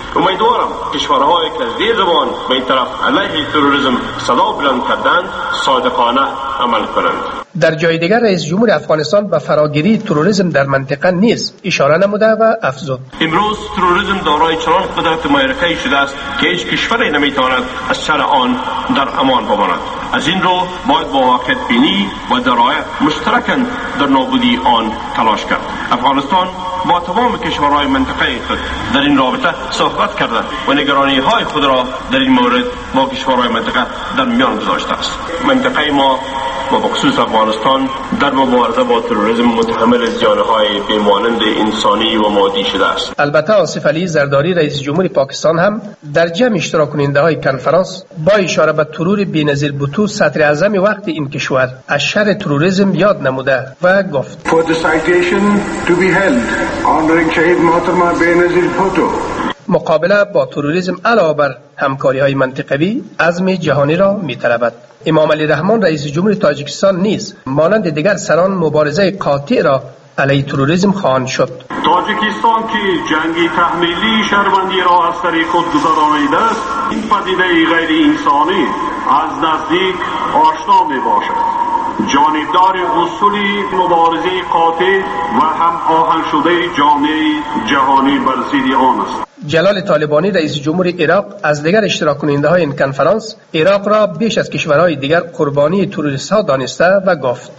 Speaker 6: امیدوارم کشورهایی که از دیر زمان به این طرف علیه تروریسم صدا بلند کردند صادقانه عمل کنند.
Speaker 14: در جای دیگر رئیس جمهور افغانستان به فراگیری تروریسم در منطقه نیز اشاره نموده و افزود:
Speaker 6: امروز تروریسم دارای چنان قدرت معرکه‌ای شده است که هیچ کشوری نمیتواند از شر آن در امان بماند. از این رو باید با واقعیت بینی و درایت مشترکاً در نابودی آن تلاش کرد. افغانستان با تمام کشورهای منطقه خود در این رابطه صحبت کرده و نگرانی‌های خود را در این مورد با کشورهای منطقه در میان گذاشته است. منطقه ما و بخصوص افغانستان در مبارزه با تروریسم متحمل زیانهای بیمانند انسانی و مادی شده است.
Speaker 14: البته آصف علی زرداری رئیس جمهور پاکستان هم در جمع اشتراک کننده های کنفرانس با اشاره به ترور بی‌نظیر بوتو صدر اعظم وقت این کشور از شر تروریسم یاد نموده و گفت:
Speaker 16: For the citation to be held honoring شهید محترم بینظیر بوتو.
Speaker 14: مقابله با تروریسم علاوه بر همکاری‌های منطقوی عزم جهانی را می‌طلبد. امام علی رحمان رئیس جمهور تاجیکستان نیز مانند دیگر سران مبارزه قاطع را علیه تروریسم خواهند شد.
Speaker 17: تاجیکستان که جنگی تحمیلی شهروندی را از طریق خود گذرانیده است، این پدیده غیر انسانی از نزدیک آشنا می باشد. جانبدار اصولی مبارزه قاطع و هم آهنگ شده جامعه جهانی بر ضد آن است.
Speaker 14: جلال طالبانی رئیس جمهور عراق از دیگر اشتراک کننده های این کنفرانس عراق را بیش از کشورهای دیگر قربانی تروریست ها دانسته و گفت: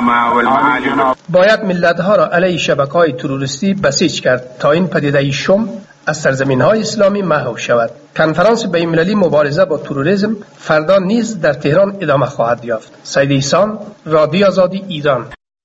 Speaker 14: باید ملت ها را علیه شبکه‌های تروریستی بسیج کرد تا این پدیده شوم از سرزمین های اسلامی محو شود. کنفرانس بین‌المللی مبارزه با تروریسم فردا نیز در تهران ادامه خواهد یافت. سید ایسان، رادیو آزادی ایران.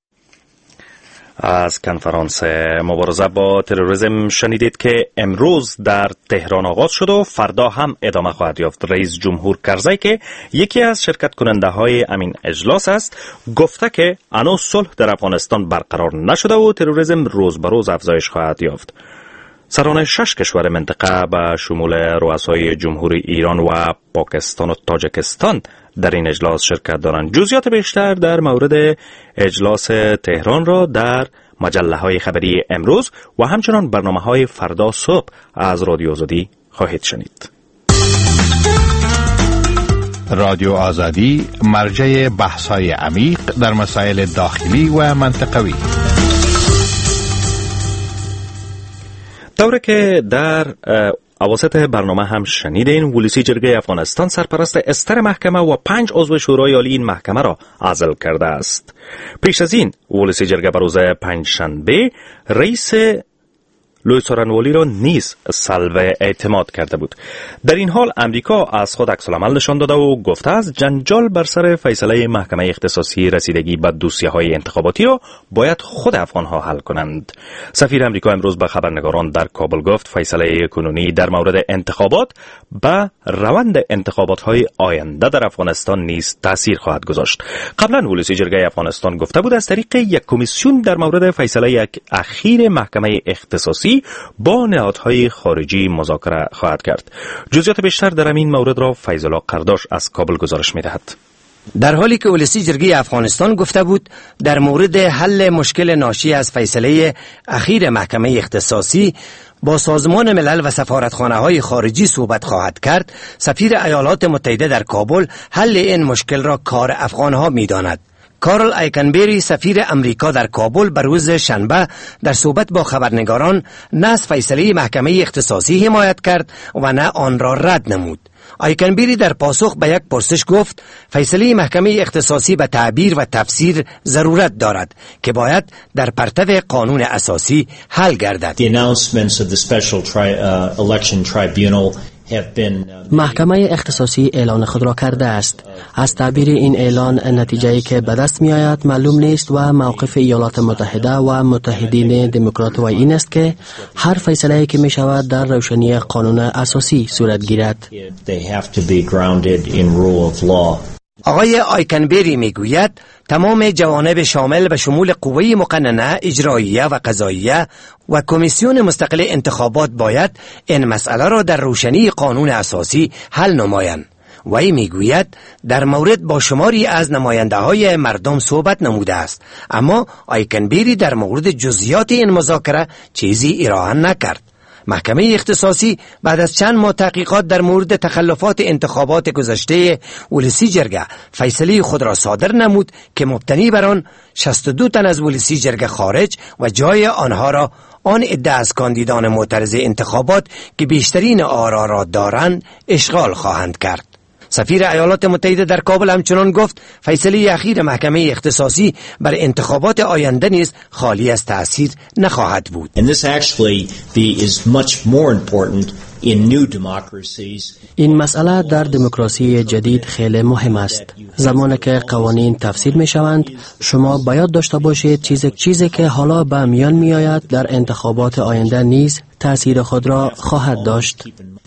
Speaker 1: از کنفرانس مبارزه با تروریسم شنیدید که امروز در تهران آغاز شد و فردا هم ادامه خواهد یافت. رئیس جمهور کرزی که یکی از شرکت کننده های امین اجلاس است گفته که هنوز صلح در افغانستان برقرار نشده و تروریسم روز به روز افزایش خواهد یافت. سران 6 کشور منطقه به شمول رؤسای جمهوری ایران و پاکستان و تاجیکستان در این اجلاس شرکت دارند. جزئیات بیشتر در مورد اجلاس تهران را در مجله‌های خبری امروز و همچنان برنامه‌های فردا صبح از رادیو آزادی خواهید شنید.
Speaker 10: رادیو آزادی مرجع بحث‌های عمیق در مسائل داخلی و منطقوی. طوری
Speaker 1: که در اواسط برنامه هم شنیدین، ولسی جرگه افغانستان سرپرست استر محکمه و 5 عضو شورای عالی این محکمه را عزل کرده است. پیش از این ولسی جرگه بر روز پنجشنبه رئیس لوی څارنوالي را نیز سلب اعتماد کرده بود. در این حال امریکا از خود عکس‌العمل نشان داده و گفته است جنجال بر سر فیصله محکمه اختصاصی رسیدگی به دوسیه‌های انتخاباتی را باید خود افغان‌ها حل کنند. سفیر امریکا امروز به خبرنگاران در کابل گفت فیصله کنونی در مورد انتخابات به روند انتخابات‌های آینده در افغانستان نیز تاثیر خواهد گذاشت. قبلا ولسی جرگه افغانستان گفته بود از طریق یک کمیسیون در مورد فیصله اخیر محکمه اختصاصی با نهادهای خارجی مذاکره خواهد کرد. جزئیات بیشتر در این مورد را فیض الله قرداش از کابل گزارش می‌دهد.
Speaker 18: در حالی که ولسی جرگه افغانستان گفته بود در مورد حل مشکل ناشی از فیصله اخیر محکمه اختصاصی با سازمان ملل و سفارتخانه‌های خارجی صحبت خواهد کرد، سفیر ایالات متحده در کابل حل این مشکل را کار افغان‌ها می‌داند. کارل ایکنبری سفیر امریکا در کابل بر روز شنبه در صحبت با خبرنگاران نه از فیصله محکمه اختصاصی حمایت کرد و نه آن را رد نمود. ایکنبری در پاسخ به یک پرسش گفت فیصله محکمه اختصاصی به تعبیر و تفسیر ضرورت دارد که باید در پرتو قانون اساسی حل گردد.
Speaker 19: The announcements of the special election tribunal
Speaker 20: محکمه اختصاصی اعلان خود را کرده است. از تعبیر این اعلان نتیجه‌ای که به دست می آید معلوم نیست و موقف ایالات متحده و متحدین دموکرات و این است که هر فیصله‌ای که می شود در روشنی قانون اساسی صورت گیرد.
Speaker 18: آقای آیکنبری میگوید تمام جوانب شامل به شمول قوه مقننه، اجراییه و قضاییه و کمیسیون مستقل انتخابات باید این مسئله را در روشنی قانون اساسی حل نمایند. وی میگوید در مورد با شماری از نماینده های مردم صحبت نموده است، اما آیکنبری در مورد جزئیات این مذاکره چیزی ارائه نکرد. محکمه اختصاصی بعد از چند ماه تحقیقات در مورد تخلفات انتخابات گذشته ولسی جرگه فیصله خود را صادر نمود که مبتنی بر آن 62 تن از ولسی جرگه خارج و جای آنها را آن عده از کاندیدان معترض انتخابات که بیشترین آرا را دارند اشغال خواهند کرد. سفیر ایالات متحده در کابل همچنان گفت فیصله اخیر محکمه اختصاصی بر انتخابات آینده نیز خالی از تأثیر نخواهد بود.
Speaker 20: این مسئله در دموکراسی جدید خیلی مهم است. زمانی که قوانین تفسیر می شوند، شما باید داشته باشید چیزی که حالا به میان می آید در انتخابات آینده نیز تأثیر خود را خواهد داشت.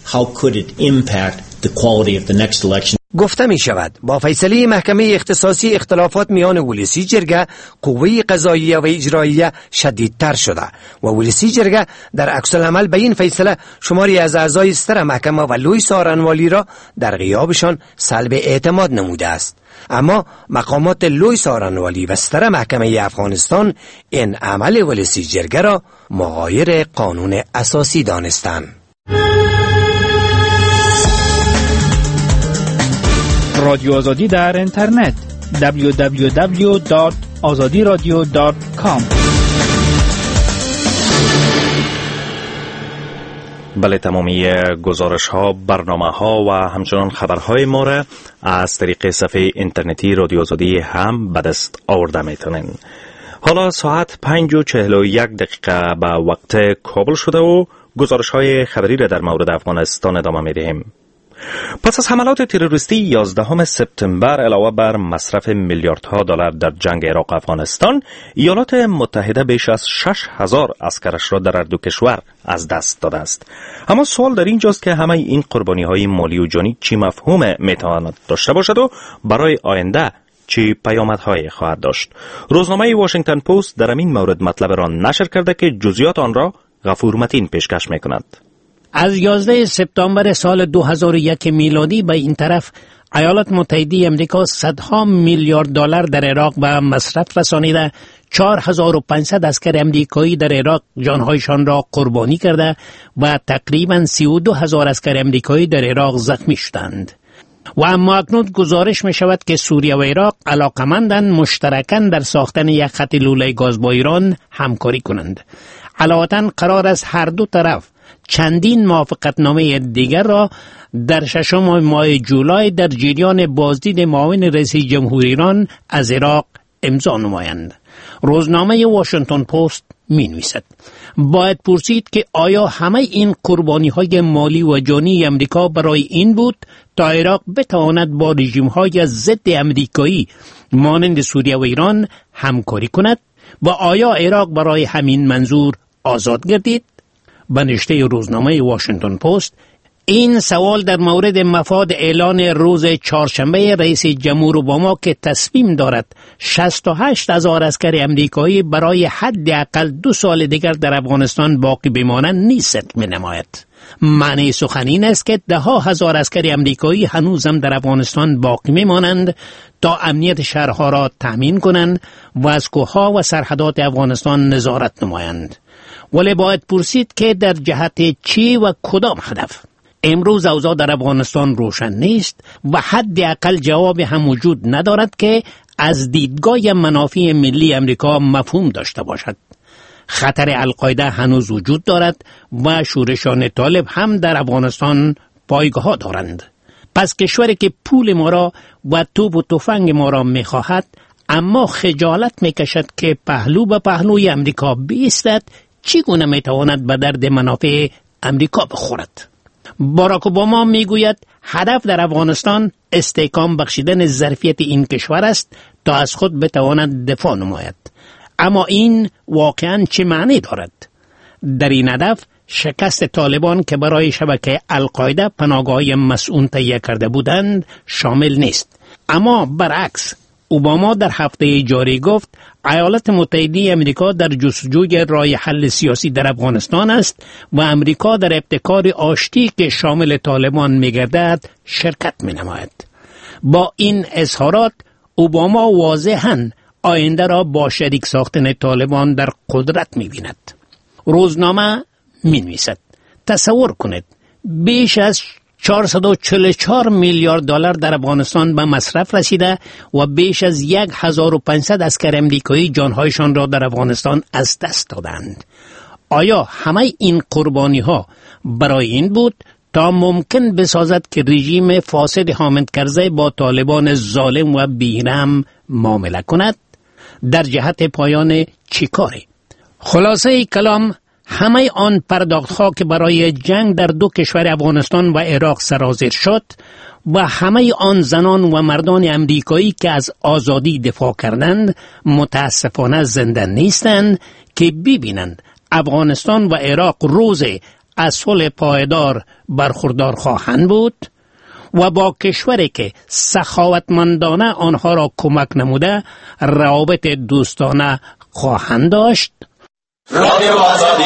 Speaker 18: گفته می شود با فیصله محکمه اختصاصی اختلافات میان ولسی جرگه، قوه قضاییه و اجراییه شدیدتر شده و ولسی جرگه در عکس العمل به این فیصله شماری از اعضای ستر محکمه و لوی سارنوالی را در غیابشان سلب اعتماد نموده است. اما مقامات لوی سارنوالی و ستر محکمه افغانستان این عمل ولسی جرگه را مغایر قانون اساسی دانستند.
Speaker 21: رادیو آزادی در اینترنت www.azadiradio.com.
Speaker 1: بله، تمامی گزارش ها، برنامه ها و همچنان خبرهای ما را از طریق صفحه اینترنتی رادیو آزادی هم به دست آورده میتونین. حالا ساعت 5:41 به وقت کابل شده و گزارش های خبری را در مورد افغانستان ادامه میدهیم. پس از حملات تروریستی 11 سپتامبر علاوه بر مصرف میلیاردها دلار در جنگ عراق افغانستان، ایالات متحده بیش از 6,000 عسکرش را در هر دو کشور از دست داده است. اما سوال در اینجاست که همه این قربانی های مالی و جانی چی مفهوم میتواند داشته باشد و برای آینده چی پیامدهایی خواهد داشت؟ روزنامه واشنگتن پست در این مورد مطلب را نشر کرده که جزئیات آن را غفور متین پیشکش میکند.
Speaker 22: از 11 سپتامبر سال 2001 میلادی به این طرف ایالات متحده امریکا صدها میلیارد دلار در عراق به مصرف رسانیده، 4500 عسکر امریکایی در عراق جانهایشان را قربانی کرده و تقریباً 32,000 عسکر امریکایی در عراق زخمی شدند. و اما اکنون گزارش می شود که سوریه و عراق علاقمندند مشترکاً در ساختن یک خط لوله گاز با ایران همکاری کنند. علاوةً قرار است هر دو طرف چندین موافقتنامه دیگر را در 6 ماه جولای در جریان بازدید معاون رئیس جمهور ایران از عراق امضا نمایند. روزنامه واشنگتن پست می نویسد باید پرسید که آیا همه این قربانی های مالی و جانی امریکا برای این بود تا عراق بتواند با رژیم های ضد امریکایی مانند سوریه و ایران همکاری کند و آیا عراق برای همین منظور آزاد گردید؟ به نوشته روزنامه واشنگتن پست این سوال در مورد مفاد اعلان روز چهارشنبه رئیس جمهور اوباما که تصمیم دارد 68,000 عسکر امریکایی برای حداقل 2 سال دیگر در افغانستان باقی بمانند نیست می‌نماید. معنی سخن این است که 10,000 عسکر امریکایی هنوزم در افغانستان باقی میمانند تا امنیت شهرها را تامین کنند و از کوهها و سرحدات افغانستان نظارت نمایند. ولی باید پرسید که در جهت چی و کدام هدف؟ امروز اوضاع در افغانستان روشن نیست و حداقل جواب هم وجود ندارد که از دیدگاه منافع ملی امریکا مفهوم داشته باشد. خطر القاعده هنوز وجود دارد و شورشان طالب هم در افغانستان پایگاه دارند. پس کشوری که پول ما را و توپ و تفنگ ما را می‌خواهد اما خجالت می‌کشد که پهلو به پهلوی امریکا بایستد، چگونه می‌تواند به درد منافع امریکا بخورد؟ باراک اوباما میگوید هدف در افغانستان استحکام بخشیدن ظرفیت این کشور است تا از خود بتواند دفاع نماید. اما این واقعاً چه معنی دارد؟ در این هدف شکست طالبان که برای شبکه القاعده پناهگاهی مسئول تهیه کرده بودند شامل نیست. اما برعکس اوباما در هفته جاری گفت ایالات متحده امریکا در جستجوی راه حل سیاسی در افغانستان است و امریکا در ابتکار آشتی که شامل طالبان می‌گردد شرکت می‌نماید. با این اظهارات اوباما واضحاً آینده را با شریک ساختن طالبان در قدرت می‌بیند. روزنامه می‌نویسد تصور کنید بیش از 444 میلیارد دلار در افغانستان به مصرف رسیده و بیش از 1500 عسکر امریکایی جانهایشان را در افغانستان از دست دادند. آیا همه این قربانی ها برای این بود تا ممکن بسازد که رژیم فاسد حامد کرزی با طالبان ظالم و بیرحم معامله کند؟ در جهت پایان چی کاری؟ خلاصه کلام همه آن پرداخت‌ها که برای جنگ در دو کشور افغانستان و عراق سرازیر شد و همه آن زنان و مردان امریکایی که از آزادی دفاع کردند متاسفانه زنده نیستند که ببینند افغانستان و عراق روز از صلح پایدار برخوردار خواهند بود و با کشوری که سخاوتمندانه آنها را کمک نموده روابط دوستانه خواهند داشت.
Speaker 1: رادیو آزادی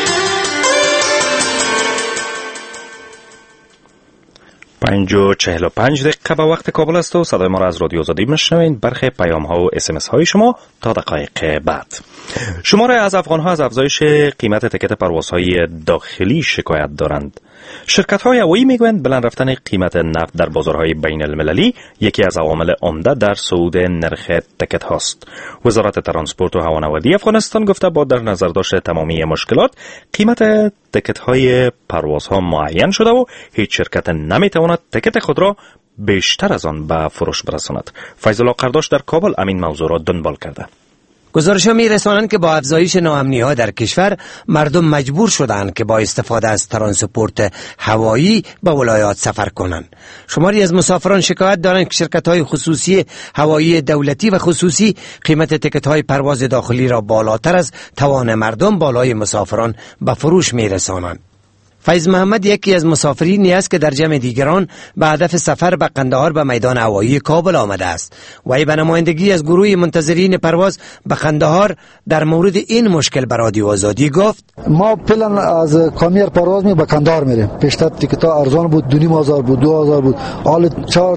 Speaker 1: 5:45 دقیقه به وقت کابل است و صدای ما را از رادیو آزادی میشنوید. برخی پیام ها و SMS های شما تا دقایق بعد. شماره از افغان ها از افزایش قیمت تکت پروازهای داخلی شکایت دارند. شرکت های هوایی میگویند بلند رفتن قیمت نفت در بازارهای بین المللی یکی از عوامل عمده در صعود نرخ تکت هاست. وزارت ترانسپورت و هوانوردی افغانستان گفته با در نظر داشت تمامی مشکلات قیمت تکت های پروازها معین شده و هیچ شرکت نمیتواند تکت خود را بیشتر از آن به فروش برساند. فیض الله قرداش در کابل همین موضوع را دنبال کرده.
Speaker 18: گزارش‌ها می‌رسانند که با افزایش ناامنی‌ها در کشور مردم مجبور شدند که با استفاده از ترانسپورت هوایی به ولایات سفر کنند. شماری از مسافران شکایت دارند که شرکت‌های خصوصی هوایی دولتی و خصوصی قیمت تکت‌های پرواز داخلی را بالاتر از توان مردم بالای مسافران به فروش می‌رسانند. فیض محمد یکی از مسافرینی است که در جمع دیگران به هدف سفر به قندهار به میدان هوایی کابل آمده است. وی به نمایندگی از گروه منتظرین پرواز به قندهار در مورد این مشکل به رادیو آزادی گفت:
Speaker 3: ما پلن از کامیر پرواز می به قندهار میریم. پیشتر تیکتا ارزان بود، 2500 بود، 2000 بود، حال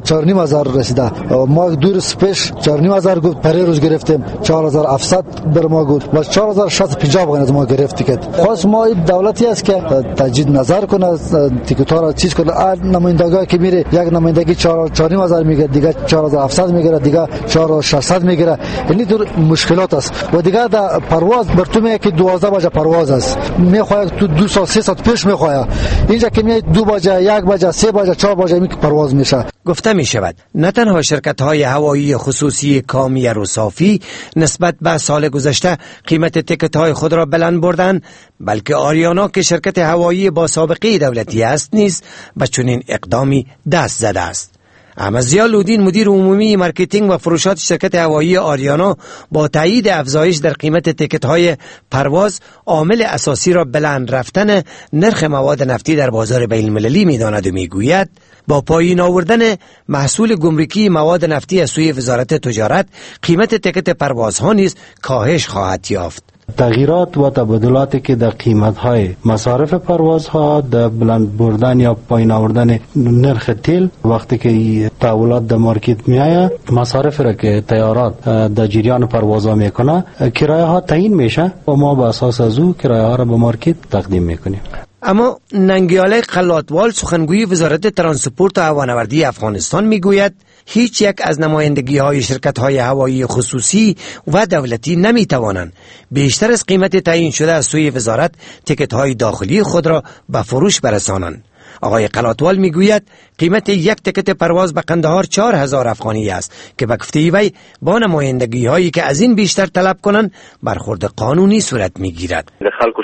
Speaker 3: 4500 رسیده. ما دور سپیش 4500 گفت، پری روز گرفتیم 4700 بر ما گفت و 4650 بگن از ما گرفت تیکت. خاص ما دولتی است که تجدید نظر کنه، تیکتا را چیز کنه. نمایندگی که میره یک نمایندگی 4500 میگیره، دیگه 4700 میگیره، دیگه 4600 میگیره. یعنی دور مشکلات است. و دیگه در پرواز بر تو میگه که 12 بجه پرواز است، میخواد تو 200 300 پیش میخواد. اینجا که میگه 2 بجه، 1 بجه، 3 بجه، 4 بجه می پرواز میشه.
Speaker 18: گفته می شود نه تنها شرکت‌های هوایی خصوصی کامیر و صافی نسبت به سال گذشته قیمت تکت‌های خود را بلند بردند، بلکه آریانا که شرکت هوایی با سابقه دولتی است نیز به چنین اقدامی دست زده است. احمد ضیا لودین مدیر عمومی مارکتینگ و فروشات شرکت هوایی آریانا با تایید افزایش در قیمت تکت‌های پرواز عامل اساسی را بلند رفتن نرخ مواد نفتی در بازار بین المللی می‌داند و می‌گوید با پایین آوردن محصول گمرکی مواد نفتی از سوی وزارت تجارت قیمت تکت پروازها نیز کاهش خواهد یافت.
Speaker 3: تغییرات و تبادلاتی که در قیمت‌های مصارف پروازها، در بلند بردن یا پایین آوردن نرخ تیل وقتی که تحولات در مارکت میآید، مصارف را که طیارات در جریان پروازها میکنه، کرایه ها تعیین میشه و ما به اساس از او کرایه ها را به مارکت تقدیم میکنیم.
Speaker 18: اما ننگیاله قلاتوال سخنگوی وزارت ترانسپورت و هوانوردی افغانستان میگوید هیچ یک از نمایندگی‌های شرکت‌های هوایی خصوصی و دولتی نمی‌توانند بیشتر از قیمت تعیین شده از سوی وزارت تکت‌های داخلی خود را به فروش برسانند. آقای قلاتوال میگوید قیمت یک تکت پرواز به قندهار 4000 افغانی است که به گفته وی با نمایندگی هایی که از این بیشتر طلب کنند برخورد قانونی صورت میگیرد.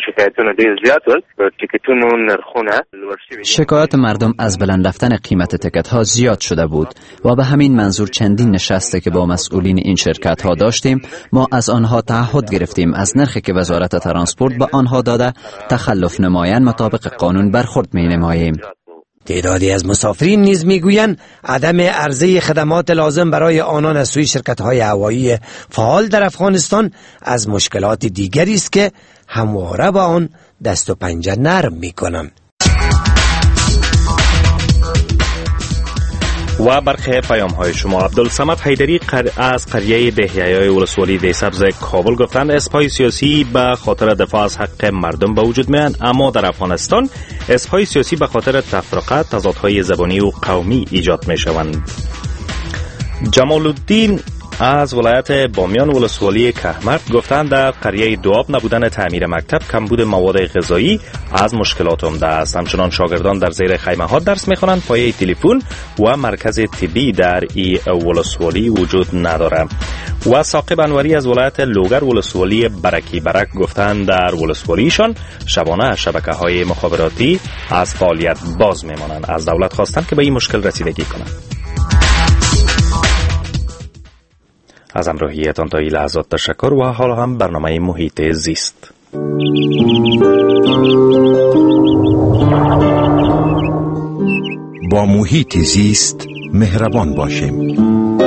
Speaker 7: شکایات مردم از بلند رفتن قیمت تکت ها زیاد شده بود و به همین منظور چندین نشسته که با مسئولین این شرکت ها داشتیم ما از آنها تعهد گرفتیم از نرخی که وزارت ترانسپورت به آنها داده تخلف نمایان مطابق قانون برخورد می نماییم.
Speaker 18: تعدادی از مسافرین نیز میگویند عدم عرضه خدمات لازم برای آنان از سوی شرکت‌های هوایی فعال در افغانستان از مشکلات دیگری است که همواره با آن دست و پنجه نرم می‌کنند.
Speaker 1: و برخی پیام های شما. عبدالصمد حیدری از قریه دهیای ولسوالی دیسبز کابل گفتند اسپای سیاسی به خاطر دفاع از حق مردم به وجود میان، اما در افغانستان اسپای سیاسی به خاطر تفرقه، تضادهای زبانی و قومی ایجاد می شوند. جمال الدین از ولایت بامیان ولسوالی کهمرد گفتند در قریه دواب نبودن تعمیر مکتب، کمبود مواد غذایی از مشکلات عمده است. همچنان شاگردان در زیر خیمه ها درس میخوانند، پایه تلفن و مرکز طبی در ای ولسوالی وجود نداره. و ثاقب انوری از ولایت لوگر ولسوالی برکی برک گفتند در ولسوالیشان شبانه شبکه های مخابراتی از فعالیت باز میمانند. از دولت خواستند که به این مشکل رسیدگی کنند. از همراهیتان تا این لحظات تشکر و حالا هم برنامه محیط زیست.
Speaker 10: با محیط زیست مهربان باشیم.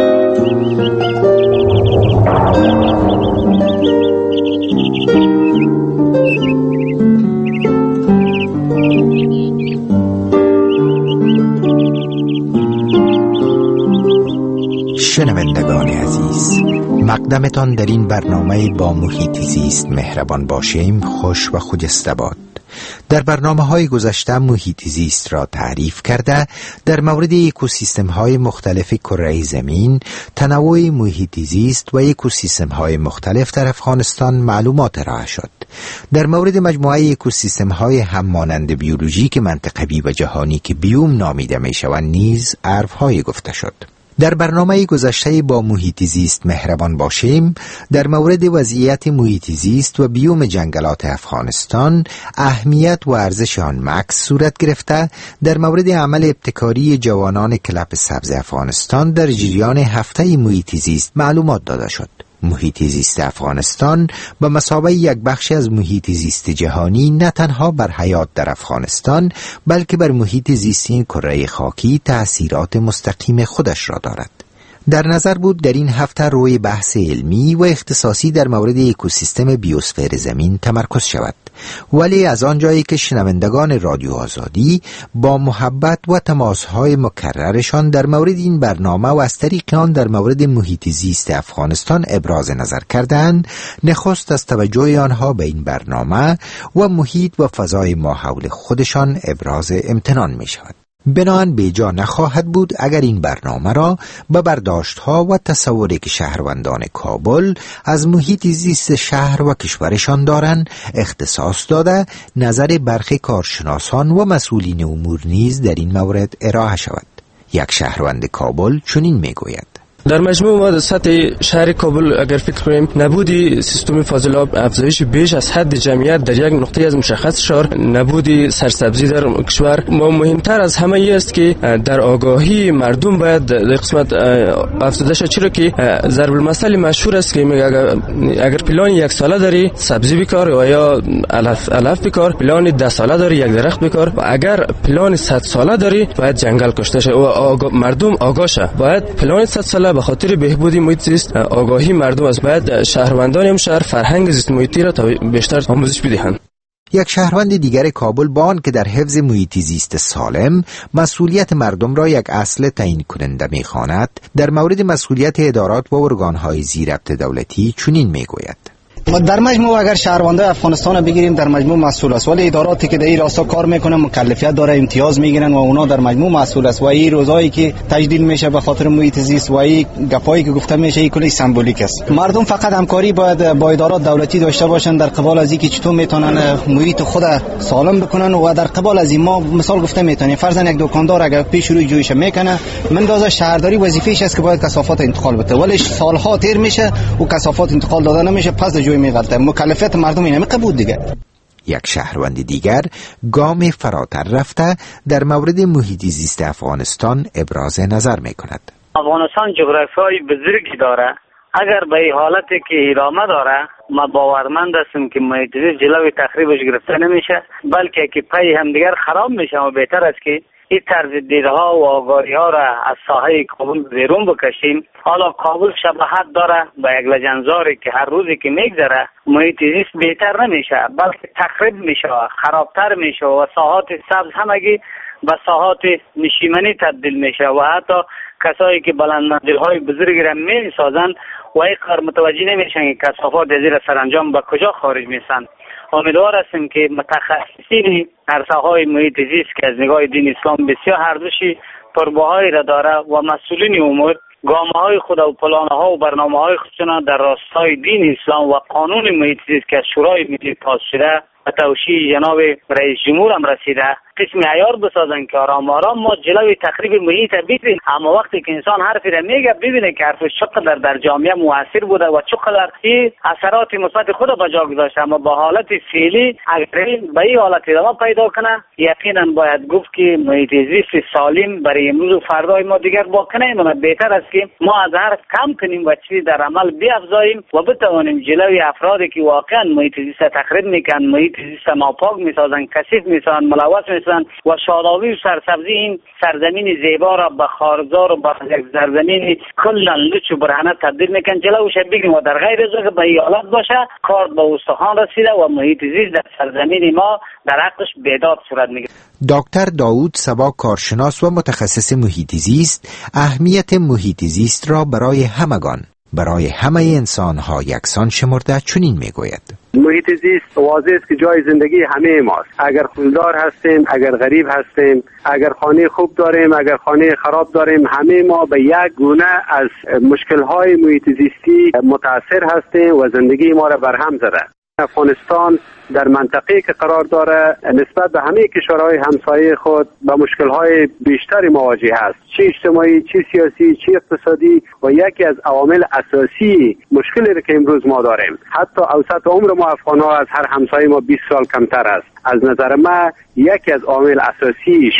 Speaker 5: شنوندگان عزیز، مقدمتان در این برنامه با محیط زیست مهربان باشیم خوش و خجسته باد. در برنامه‌های گذشته محیط زیست را تعریف کرده در مورد اکوسیستم‌های مختلف کره زمین، تنوع محیط زیست و اکوسیستم‌های مختلف در افغانستان معلومات ارائه شد. در مورد مجموعه اکوسیستم‌های هم مانند بیولوژیک منطقوی و جهانی که بیوم نامیده می‌شوند نیز حرف‌های گفته شد. در برنامه گذشته با محیط زیست مهربان باشیم در مورد وضعیت محیط زیست و بیوم جنگلات افغانستان، اهمیت و ارزش آن مکس صورت گرفته در مورد عمل ابتکاری جوانان کلب سبز افغانستان در جریان هفته محیط زیست معلومات داده شد. محیط زیست افغانستان به مثابه یک بخش از محیط زیست جهانی نه تنها بر حیات در افغانستان بلکه بر محیط زیست این کره خاکی تأثیرات مستقیم خودش را دارد. در نظر بود در این هفته روی بحث علمی و اختصاصی در مورد اکوسیستم بیوسفر زمین تمرکز شود، ولی از آنجایی که شنوندگان رادیو آزادی با محبت و تماسهای مکررشان در مورد این برنامه و از طریق آن در مورد محیط زیست افغانستان ابراز نظر کردند، نخست از توجه آنها به این برنامه و محیط و فضای ما حول خودشان ابراز امتنان می شود. بنابراین بیجا نخواهد بود اگر این برنامه را به برداشت‌ها و تصوری که شهروندان کابل از محیط زیست شهر و کشورشان دارند اختصاص داده نظر برخی کارشناسان و مسئولین امور نیز در این مورد ارائه شود. یک شهروند کابل چنین میگوید:
Speaker 8: در مجموع ما در سطح شهر کابل اگر فکر کنیم نبودی سیستم فاضلاب، افزایش بیش از حد جمعیت در یک نقطه از مشخص شهر، نبودی سرسبزی در کشور، ما مهمتر از همه ای است که در آگاهی مردم باید در قسمت افزوده شد، چرا که ضرب المثل مشهور است که اگر پلان 1 ساله داری سبزی بکار و یا علف بکار، پلان 10 ساله داری یک درخت بکار، و اگر پلان 100 ساله داری باید جنگل کشته شه و مردم آگاه شه. باید پلان 100 ساله به خاطر بهبودی محیط زیست آگاهی مردم است، باید شهروندان هم شهر فرهنگ زیست محیطی را تا بیشتر آموزش بدهند.
Speaker 5: یک شهروند دیگر کابل با آن که در حفظ محیط زیست سالم مسئولیت مردم را یک اصل تعیین کننده می‌خواند، در مورد مسئولیت ادارات و ارگان‌های زیربط دولتی چنین می‌گوید:
Speaker 23: در مجموع اگر شهروندان افغانستان بگیریم در مجموع مسئول است، ولی اداراتی که در این راستا کار میکنن مکلفیت داره، امتیاز میگیرن و اونا در مجموع مسئول است. و این روزایی که تجدید میشه به خاطر محیط زیست و این گپایی که گفته میشه این کلی سمبولیک است. مردم فقط همکاری باید با ادارات دولتی داشته باشن در قبال از اینکه چطور میتونن محیط خود سالم بکنن و در قبال از این ما مثال گفته میتونیم فرضاً یک دکاندار اگر پیش روی جویش میکنه مندازه شهرداری وظیفه‌اش است که باید کثافات انتقال بده، ولی سالها تیر میشه و کثافات انتقال داده نمیشه، پس جوی میغلطه. مکلفیت مردم اینه قبول دیگه.
Speaker 5: یک شهروند دیگر گام فراتر رفته در مورد محیط زیست افغانستان ابراز نظر میکند:
Speaker 24: افغانستان جغرافیای بزرگی داره، اگر به این حالتی که ادامه داره ما باورمند هستیم که محیط زیست جلوی تخریبش گرفته نمیشه، بلکه که پای همدیگر خراب میشه و بهتر است که این طرز دیدها و آگاهی‌ها را از ساحه کابل بیرون بکشیم. حالا کابل شباهت داره به یک لجنزاری که هر روزی که میگذره محیط زیست بهتر نمیشه بلکه تخریب میشه، خرابتر میشه و ساحات سبز همگی به ساحات نشیمنی تبدیل میشه و حتی کسایی که بلند منزل‌های بزرگی را می‌سازند و این کار متوجه نمیشن که کثافات زیر سرانجام به کجا خارج میشن. امیدوار هستیم که متخصصین عرصه‌های محیط زیست که از نگاه دین اسلام بسیار ارزشی پرباهایی را داره و مسئولین امور گامه‌های خود و پلان‌ها و برنامه‌های خودشون در راستای دین اسلام و قانون محیط زیست که شورای ملی پاس شده و توشیح جناب رئیس جمهور هم رسیده قسم عیار بسازن که آرام آرام ما جلوی تخریب محیط بگیریم. اما وقتی که انسان حرفی را میگه ببینه که حرفش چقدر در جامعه مؤثر بوده و چقدر این اثرات مثبت خود به جا گذاشته. اما با حالت فعلی اگر به این حالت ادامه پیدا کنه یقینا باید گفت که محیط زیست سالم برای امروز و فردای ما دیگر باقی نمیمونه. بهتر است که ما از هر کم کنیم و چیزی در عمل بیافزاییم و بتوانیم جلوی افرادی که واقعا محیط زیست تخریب میکنن، محیط زیست ناپاک میسازن، کثیف میسازن، ملوث میسازن و شادابی و سرسبزی این سرزمین زیبا را به خارزار و به یک سرزمین کلا لچ و برهنه تبدیل میکن. جلوش بگیریم و در غیر از که به حالت باشه کار به استخوان رسیده و محیط زیست در سرزمین ما در حقش بیداد صورت میگیره.
Speaker 5: دکتر داوود صبا، کارشناس و متخصص محیط زیست، اهمیت محیط زیست را برای همگان، برای همه انسان‌ها یکسان شمرده چنین میگوید:
Speaker 15: محیط زیست واضح است که جای زندگی همه ماست. اگر پولدار هستیم، اگر غریب هستیم، اگر خانه خوب داریم، اگر خانه خراب داریم، همه ما به یک گونه از مشکل‌های محیط زیستی متاثر هستیم و زندگی ما را برهم زده. افغانستان در منطقه‌ای که قرار داره نسبت به همه کشورهای همسایه خود با مشکل‌های بیشتری مواجه است، چه اجتماعی، چه سیاسی، چه اقتصادی، و یکی از عوامل اساسی مشکلی که امروز ما داریم حتی اوسط عمر ما افغان‌ها از هر همسایه ما 20 سال کمتر است. از نظر من یکی از عوامل اساسیش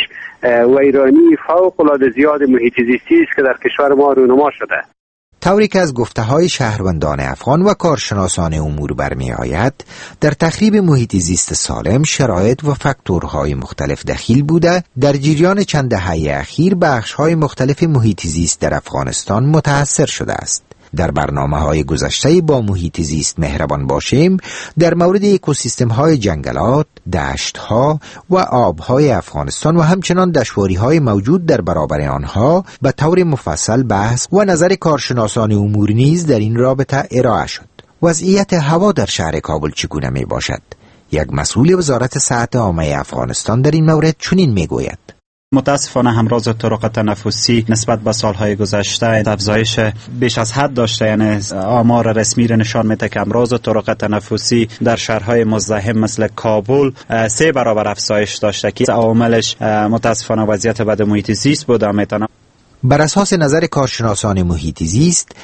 Speaker 15: ویرانی فوق‌العاده زیاد محیط زیستی است که در کشور ما رونما شده.
Speaker 5: طوری که از گفته‌های شهروندان افغان و کارشناسان امور برمی آید، در تخریب محیط زیست سالم شرایط و فاکتورهای مختلف دخیل بوده. در جریان چند دهه اخیر بخش‌های مختلف محیط زیست در افغانستان متأثر شده است. در برنامه‌های گذشته با محیط زیست مهربان باشیم در مورد اکوسیستم‌های جنگلات، دشت‌ها و آب‌های افغانستان و همچنان دشواری‌های موجود در برابر آنها به طور مفصل بحث و نظر کارشناسان امور نیز در این رابطه ارائه شد. وضعیت هوا در شهر کابل چگونه میباشد؟ یک مسئول وزارت صحت عامه افغانستان در این مورد چنین میگوید:
Speaker 2: متاسفانه امراض طرق تنفسی نسبت به سالهای گذشته افزایش بیش از حد داشته. یعنی آمار رسمی را نشان میده که امراض طرق تنفسی در شهرهای مزدحم مثل کابل 3 برابر افزایش داشته که عواملش متاسفانه وضعیت بد محیط زیست بوده. میتونه
Speaker 5: بر اساس نظر کارشناسان محیط زیست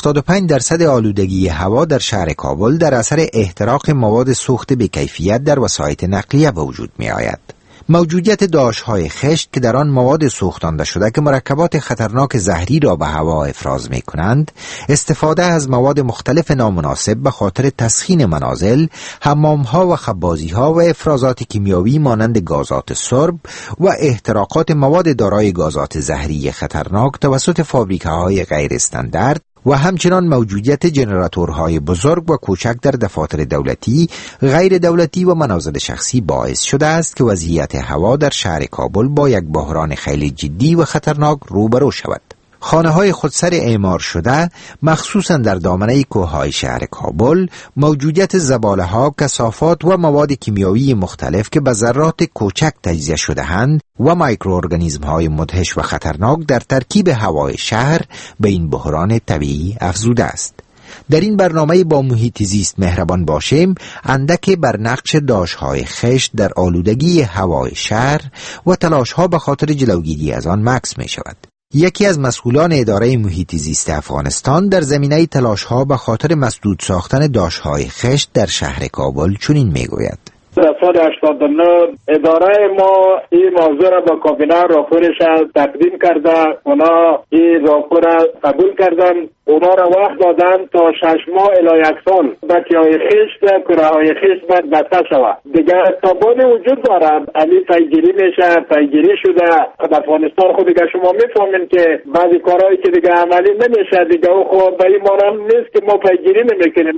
Speaker 5: 75% آلودگی هوا در شهر کابل در اثر احتراق مواد سوخت بی‌کیفیت در وسایط نقلیه به وجود می آید. موجودیت داشت‌های خشت که در آن مواد سوختانده شده که مرکبات خطرناک زهری را به هوا افراز می‌کنند، استفاده از مواد مختلف نامناسب به خاطر تسخین منازل، حمام‌ها و خبازی‌ها و افرازات کیمیاوی مانند گازات سرب و احتراقات مواد دارای گازات زهری خطرناک توسط فابریکه‌های غیر استاندارد و همچنان موجودیت جنراتورهای بزرگ و کوچک در دفاتر دولتی، غیر دولتی و منازل شخصی باعث شده است که وضعیت هوا در شهر کابل با یک بحران خیلی جدی و خطرناک روبرو شود. خانه‌های خودسر اعمار شده مخصوصاً در دامنه کوههای شهر کابل، موجودیت زباله‌ها، کثافات و مواد کیمیایی مختلف که به ذرات کوچک تجزیه شده‌اند و میکروارگانیسم‌های مدهش و خطرناک در ترکیب هوای شهر به این بحران طبیعی افزوده است. در این برنامه با محیط زیست مهربان باشیم اندک بر نقش داشت‌های خشت در آلودگی هوای شهر و تلاش‌ها به خاطر جلوگیری از آن مکث می‌شود. یکی از مسئولان اداره محیط زیست افغانستان در زمینه تلاش‌ها به خاطر مسدود ساختن داشت‌های خشت در شهر کابل چنین میگوید:
Speaker 9: در سال 89 اداره ما این موضوع را با کابینه راپورش تقدیم کرده، اونا این راپور را قبول کردن، اونا را وقت دادن تا 6 ماه الی 1 سال بکیای خشت، کره‌های خشت باید بسته شود. دیگه تابان وجود داره، علی پیگیری میشه، پیگیری شده. در افغانستان خود دیگه شما میفهمین که بعضی کارهایی که دیگه عملی نمیشه دیگه او خود به این مانم نیست که ما پیگیری نمیکنیم.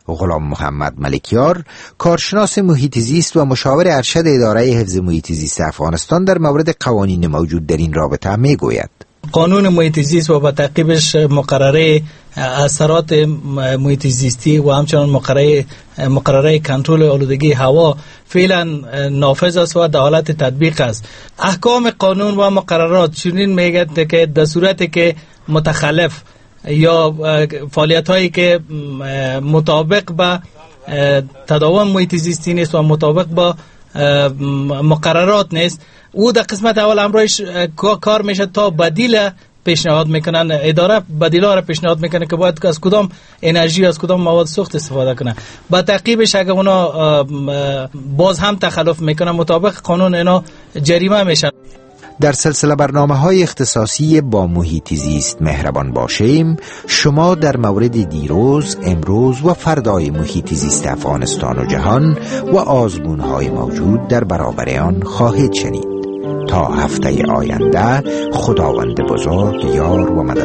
Speaker 5: غلام محمد ملکیار، کارشناس محیط زیست و مشاور ارشد اداره حفظ محیط زیست افغانستان، در مورد قوانین موجود در این رابطه میگوید.
Speaker 4: قانون محیط زیست و با تعقیبش مقرره اثرات محیط زیستی و همچنان مقرره کنترل آلودگی هوا فعلا نافذ است و در حالت تطبیق است. احکام قانون و مقررات چنین میگه که در صورتی که متخلف یا فعالیت هایی که مطابق با تداوم محیط زیستی نیست و مطابق با مقررات نیست، او در قسمت اول امرایش کار میشه تا بدیل پیشنهاد میکنن. اداره بدیلا را پیشنهاد میکنه که باید از کدام انرژی، از کدام مواد سوخت استفاده کنه. با تعقیبش اگه اونا باز هم تخلف میکنن مطابق قانون اینا جریمه میشن.
Speaker 5: در سلسله برنامه‌های اختصاصی با محیط زیست مهربان باشیم، شما در مورد دیروز، امروز و فردای محیط زیست افغانستان و جهان و آزمون‌های موجود در برابر آن خواهید شنید. تا هفته آینده، خداوند بزرگ یار و مدد